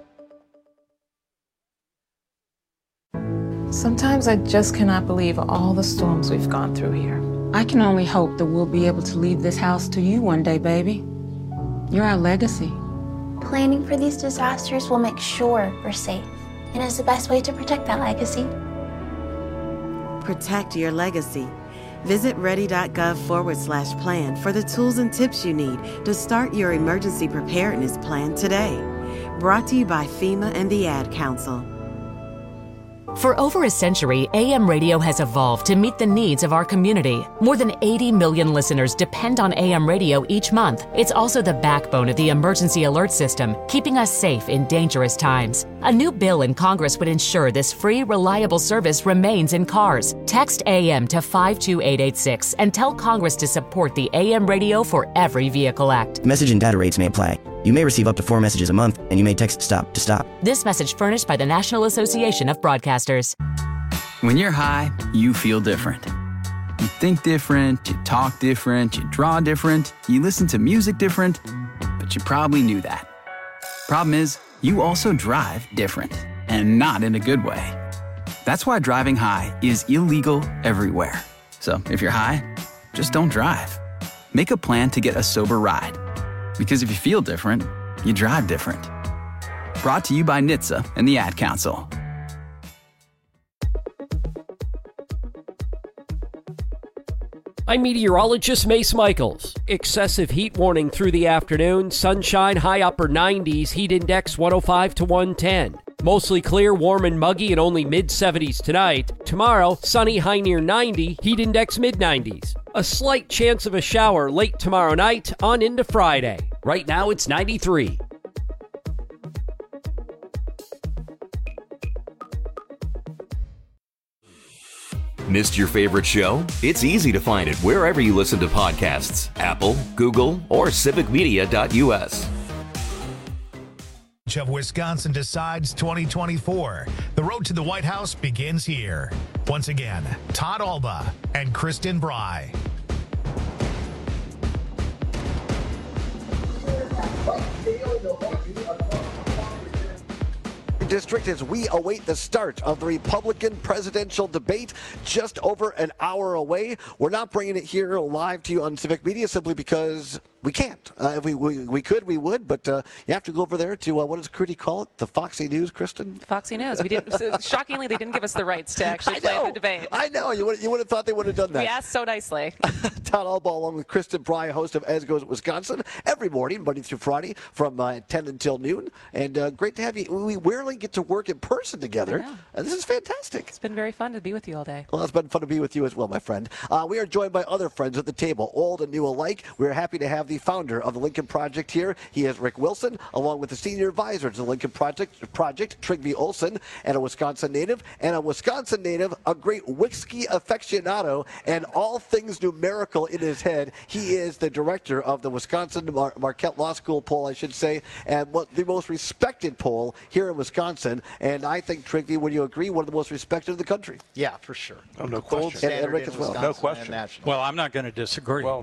Sometimes I just cannot believe all the storms we've gone through here. I can only hope that we'll be able to leave this house to you one day, baby. You're our legacy. Planning for these disasters will make sure we're safe, and is the best way to protect that legacy. Protect your legacy. Visit ready.gov forward slash plan for the tools and tips you need to start your emergency preparedness plan today. Brought to you by FEMA and the Ad Council. For over a century, A M radio has evolved to meet the needs of our community. More than eighty million listeners depend on A M radio each month. It's also the backbone of the emergency alert system, keeping us safe in dangerous times. A new bill in Congress would ensure this free, reliable service remains in cars. Text A M to five two eight eight six and tell Congress to support the A M radio for every vehicle act. Message and data rates may apply. You may receive up to four messages a month, and you may text STOP to stop. This message furnished by the National Association of Broadcasters. When you're high, you feel different. You think different, you talk different, you draw different, you listen to music different, but you probably knew that. Problem is, you also drive different, and not in a good way. That's why driving high is illegal everywhere. So if you're high, just don't drive. Make a plan to get a sober ride. Because if you feel different, you drive different. Brought to you by N H T S A and the Ad Council. I'm meteorologist Mace Michaels. Excessive heat warning through the afternoon. Sunshine, high upper nineties. Heat index one oh five to one ten. Mostly clear, warm and muggy, and only mid seventies tonight. Tomorrow, sunny, high near ninety. Heat index mid nineties. A slight chance of a shower late tomorrow night on into Friday. Right now, it's ninety-three. Missed your favorite show? It's easy to find it wherever you listen to podcasts. Apple, Google, or civic media dot U S. Of Wisconsin Decides twenty twenty-four. The road to the White House begins here. Once again, Todd Alba and Kristen Bry. District as we await the start of the Republican presidential debate just over an hour away. We're not bringing it here live to you on Civic Media simply because we can't. Uh, if we, we we could, we would, but uh, you have to go over there to, uh, what does Crudy call it? The Foxy News, Kristen? Foxy News. We didn't, so shockingly, they didn't give us the rights to actually play the debate. I know. You would, you would have thought they would have done that. We asked so nicely. Todd Alba along with Kristen Bry, host of As Goes Wisconsin, every morning, Monday through Friday, from uh, ten until noon. And uh, great to have you. We rarely get to work in person together. And this is fantastic. It's been very fun to be with you all day. Well, it's been fun to be with you as well, my friend. Uh, we are joined by other friends at the table, old and new alike. We're happy to have the founder of the Lincoln Project here. He is Rick Wilson, along with the senior advisor to the Lincoln Project, Project Trygve Olson, and a Wisconsin native, and a Wisconsin native, a great whiskey aficionado, and all things numerical in his head. He is the director of the Wisconsin Mar- Marquette Law School poll, I should say, and what the most respected poll here in Wisconsin. And I think, Trygve, would you agree, one of the most respected in the country? Yeah, for sure. Oh, no question. And, and Rick as well. No question. Well, I'm not going to disagree. Well,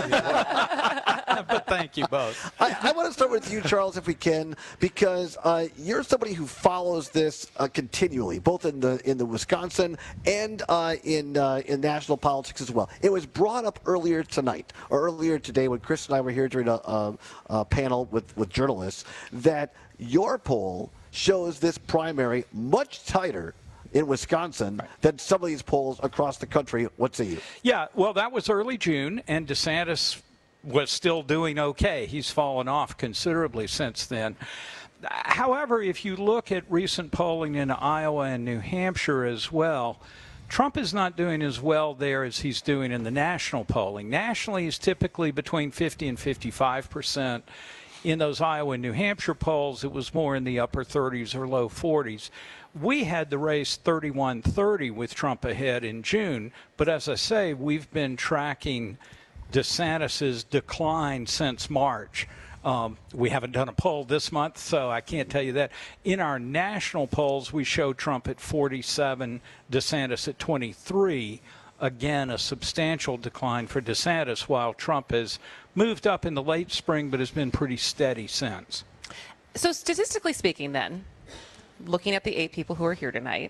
but thank you both. I, I want to start with you, Charles, if we can, because uh, you're somebody who follows this uh, continually, both in the in the Wisconsin and uh, in uh, in national politics as well. It was brought up earlier tonight, or earlier today, when Chris and I were here during a, a, a panel with, with journalists, that your poll shows this primary much tighter in Wisconsin right. than some of these polls across the country. What say you? Yeah, well, that was early June, and DeSantis was still doing okay. He's fallen off considerably since then. However, if you look at recent polling in Iowa and New Hampshire as well, Trump is not doing as well there as he's doing in the national polling. Nationally, he's typically between fifty and fifty-five percent. In those Iowa and New Hampshire polls, it was more in the upper thirties or low forties. We had the race thirty-one thirty with Trump ahead in June, but as I say, we've been tracking DeSantis's decline since March. Um, we haven't done a poll this month, so I can't tell you that. In our national polls, we showed Trump at forty-seven, DeSantis at twenty-three. Again, a substantial decline for DeSantis, while Trump has moved up in the late spring but has been pretty steady since. So statistically speaking then, looking at the eight people who are here tonight,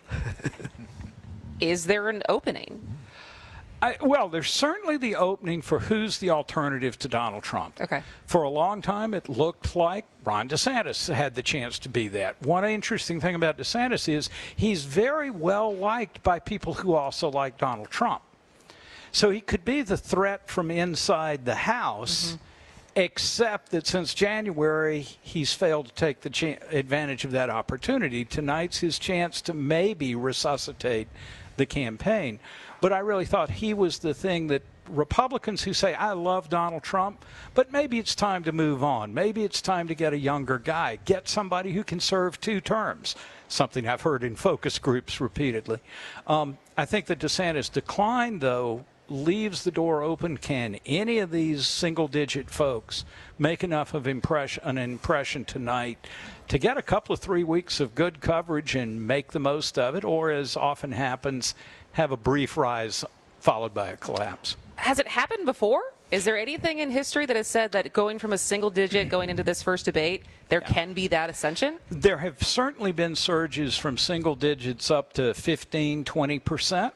is there an opening? I, well, there's certainly the opening for who's the alternative to Donald Trump. Okay. For a long time, it looked like Ron DeSantis had the chance to be that. One interesting thing about DeSantis is he's very well liked by people who also like Donald Trump. So he could be the threat from inside the House, mm-hmm. except that since January, he's failed to take the cha- advantage of that opportunity. Tonight's his chance to maybe resuscitate the campaign. But I really thought he was the thing that Republicans who say, I love Donald Trump, but maybe it's time to move on. Maybe it's time to get a younger guy, get somebody who can serve two terms, something I've heard in focus groups repeatedly. Um, I think that DeSantis' decline, though, leaves the door open. Can any of these single-digit folks make enough of impression, an impression tonight to get a couple of three weeks of good coverage and make the most of it, or, as often happens, have a brief rise followed by a collapse? Has it happened before? Is there anything in history that has said that going from a single digit going into this first debate, there yeah. can be that ascension? There have certainly been surges from single digits up to fifteen, twenty percent.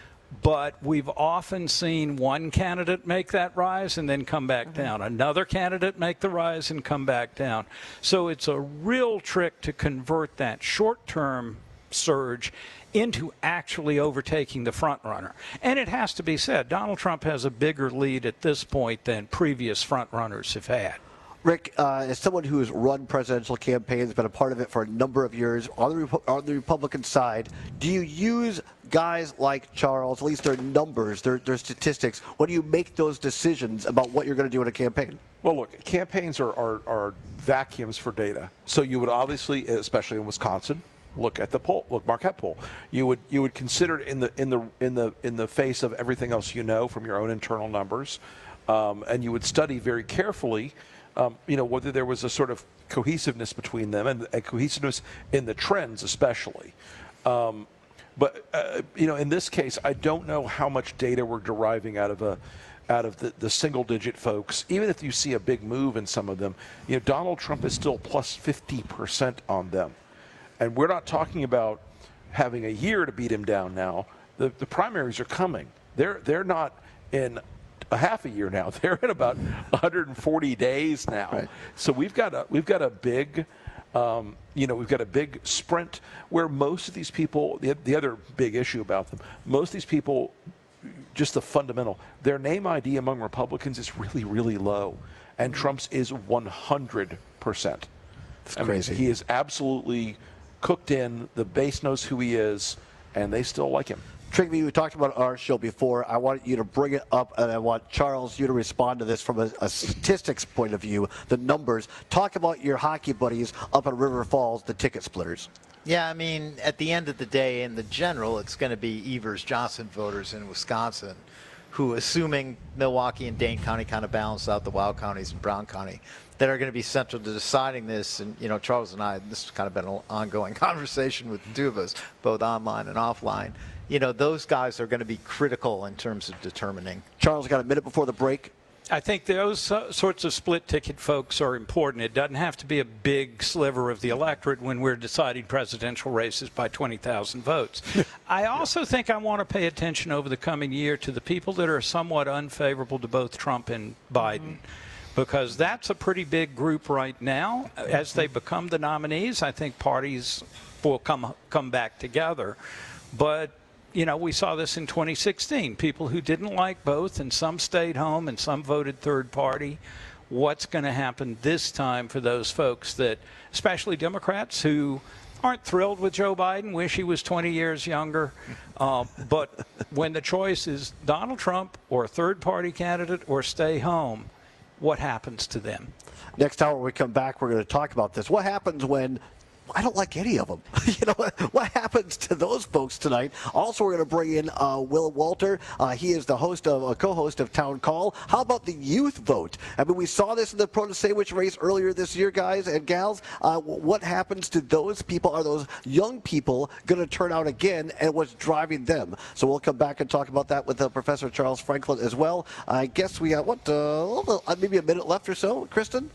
But we've often seen one candidate make that rise and then come back mm-hmm. down. Another candidate make the rise and come back down. So it's a real trick to convert that short-term surge into actually overtaking the front runner. And it has to be said, Donald Trump has a bigger lead at this point than previous front runners have had. Rick, uh, as someone who has run presidential campaigns, been a part of it for a number of years, on the, Repu- on the Republican side, do you use guys like Charles, at least their numbers, their, their statistics, when you make those decisions about what you're going to do in a campaign? Well, look, campaigns are, are, are vacuums for data. So you would obviously, especially in Wisconsin, look at the poll, look Marquette poll. You would you would consider it in the in the in the in the face of everything else you know from your own internal numbers, um, and you would study very carefully, um, you know, whether there was a sort of cohesiveness between them and a cohesiveness in the trends, especially. Um, but uh, you know, in this case, I don't know how much data we're deriving out of a. out of the, the single-digit folks. Even if you see a big move in some of them, you know, Donald Trump is still plus fifty percent on them. And we're not talking about having a year to beat him down now. The, the primaries are coming. They're they're not in a half a year now. They're in about one hundred forty days now. Right. So we've got a we've got a big, um, you know, we've got a big sprint where most of these people. The, the other big issue about them, most of these people, just the fundamental, their name I D among Republicans is really really low, and Trump's is one hundred percent. It's I crazy. mean, he is absolutely cooked in. The base knows who he is, and they still like him. Trigby, we talked about our show before. I want you to bring it up, and I want Charles, you to respond to this from a, a statistics point of view, the numbers. Talk about your hockey buddies up in River Falls, the ticket splitters. Yeah, I mean, at the end of the day, in the general, it's going to be Evers-Johnson voters in Wisconsin who, assuming Milwaukee and Dane County kind of balance out the wild counties and Brown County, that are going to be central to deciding this. And, you know, Charles and I, this has kind of been an ongoing conversation with the two of us, both online and offline. You know, those guys are going to be critical in terms of determining. Charles, got a minute before the break. I think those uh, sorts of split ticket folks are important. It doesn't have to be a big sliver of the electorate when we're deciding presidential races by twenty thousand votes. I also think I want to pay attention over the coming year to the people that are somewhat unfavorable to both Trump and Biden. Mm-hmm. Because that's a pretty big group right now. As they become the nominees, I think parties will come come back together. But, you know, we saw this in twenty sixteen. People who didn't like both, and some stayed home and some voted third party. What's going to happen this time for those folks that, especially Democrats, who aren't thrilled with Joe Biden, wish he was twenty years younger. Uh, but when the choice is Donald Trump or a third party candidate or stay home, what happens to them? Next hour when we come back, we're going to talk about this. What happens when I don't like any of them? You know, what happens to those folks tonight? Also, we're going to bring in uh, Will Walter. Uh, he is the host of, a co-host of Town Call. How about the youth vote? I mean, we saw this in the Pro Sandwich race earlier this year, guys and gals. Uh, what happens to those people? Are those young people going to turn out again, and what's driving them? So we'll come back and talk about that with uh, Professor Charles Franklin as well. I guess we got, what, uh, maybe a minute left or so, Kristen?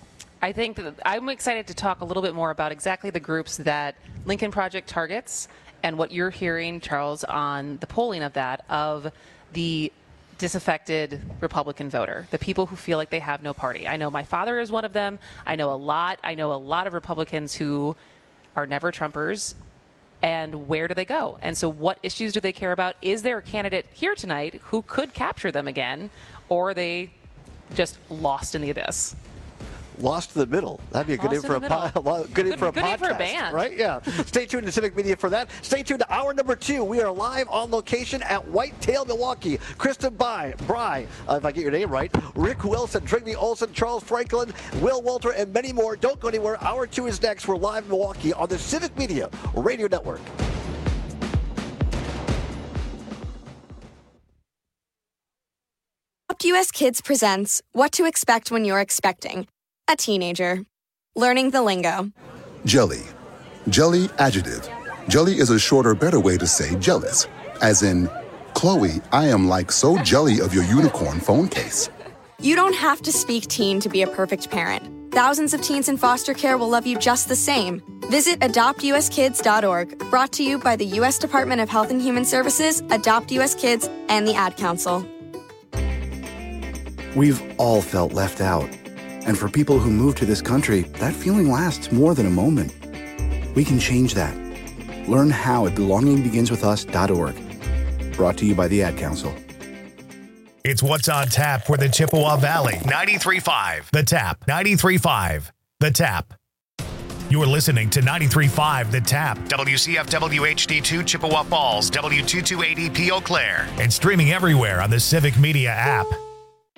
I think that I'm excited to talk a little bit more about exactly the groups that Lincoln Project targets and what you're hearing, Charles, on the polling of that, of the disaffected Republican voter, the people who feel like they have no party. I know my father is one of them. I know a lot. I know a lot of Republicans who are never Trumpers. And where do they go? And so what issues do they care about? Is there a candidate here tonight who could capture them again? Or are they just lost in the abyss. Lost to the middle. That'd be a good name for a po- good name for a good podcast, name for a band, right? Yeah. Stay tuned to Civic Media for that. Stay tuned to hour number two. We are live on location at Whitetail, Milwaukee. Kristen Bry, Bry, uh, if I get your name right, Rick Wilson, Trigby Olson, Charles Franklin, Will Walter, and many more. Don't go anywhere. Hour two is next. We're live in Milwaukee on the Civic Media Radio Network. Adopt U S Kids presents What to Expect When You're Expecting a Teenager. Learning the lingo. Jelly. Jelly adjective. Jelly is a shorter, better way to say jealous. As in, Chloe, I am like so jelly of your unicorn phone case. You don't have to speak teen to be a perfect parent. Thousands of teens in foster care will love you just the same. Visit adopt u s kids dot org, brought to you by the U S Department of Health and Human Services, Adopt U S Kids, and the Ad Council. We've all felt left out. And for people who move to this country, that feeling lasts more than a moment. We can change that. Learn how at belonging begins with us dot org. Brought to you by the Ad Council. It's What's on Tap for the Chippewa Valley. ninety-three point five The Tap. ninety-three point five The Tap. You're listening to ninety-three point five The Tap. W C F W H D two Chippewa Falls. W two two eight E P Eau Claire. And streaming everywhere on the Civic Media app.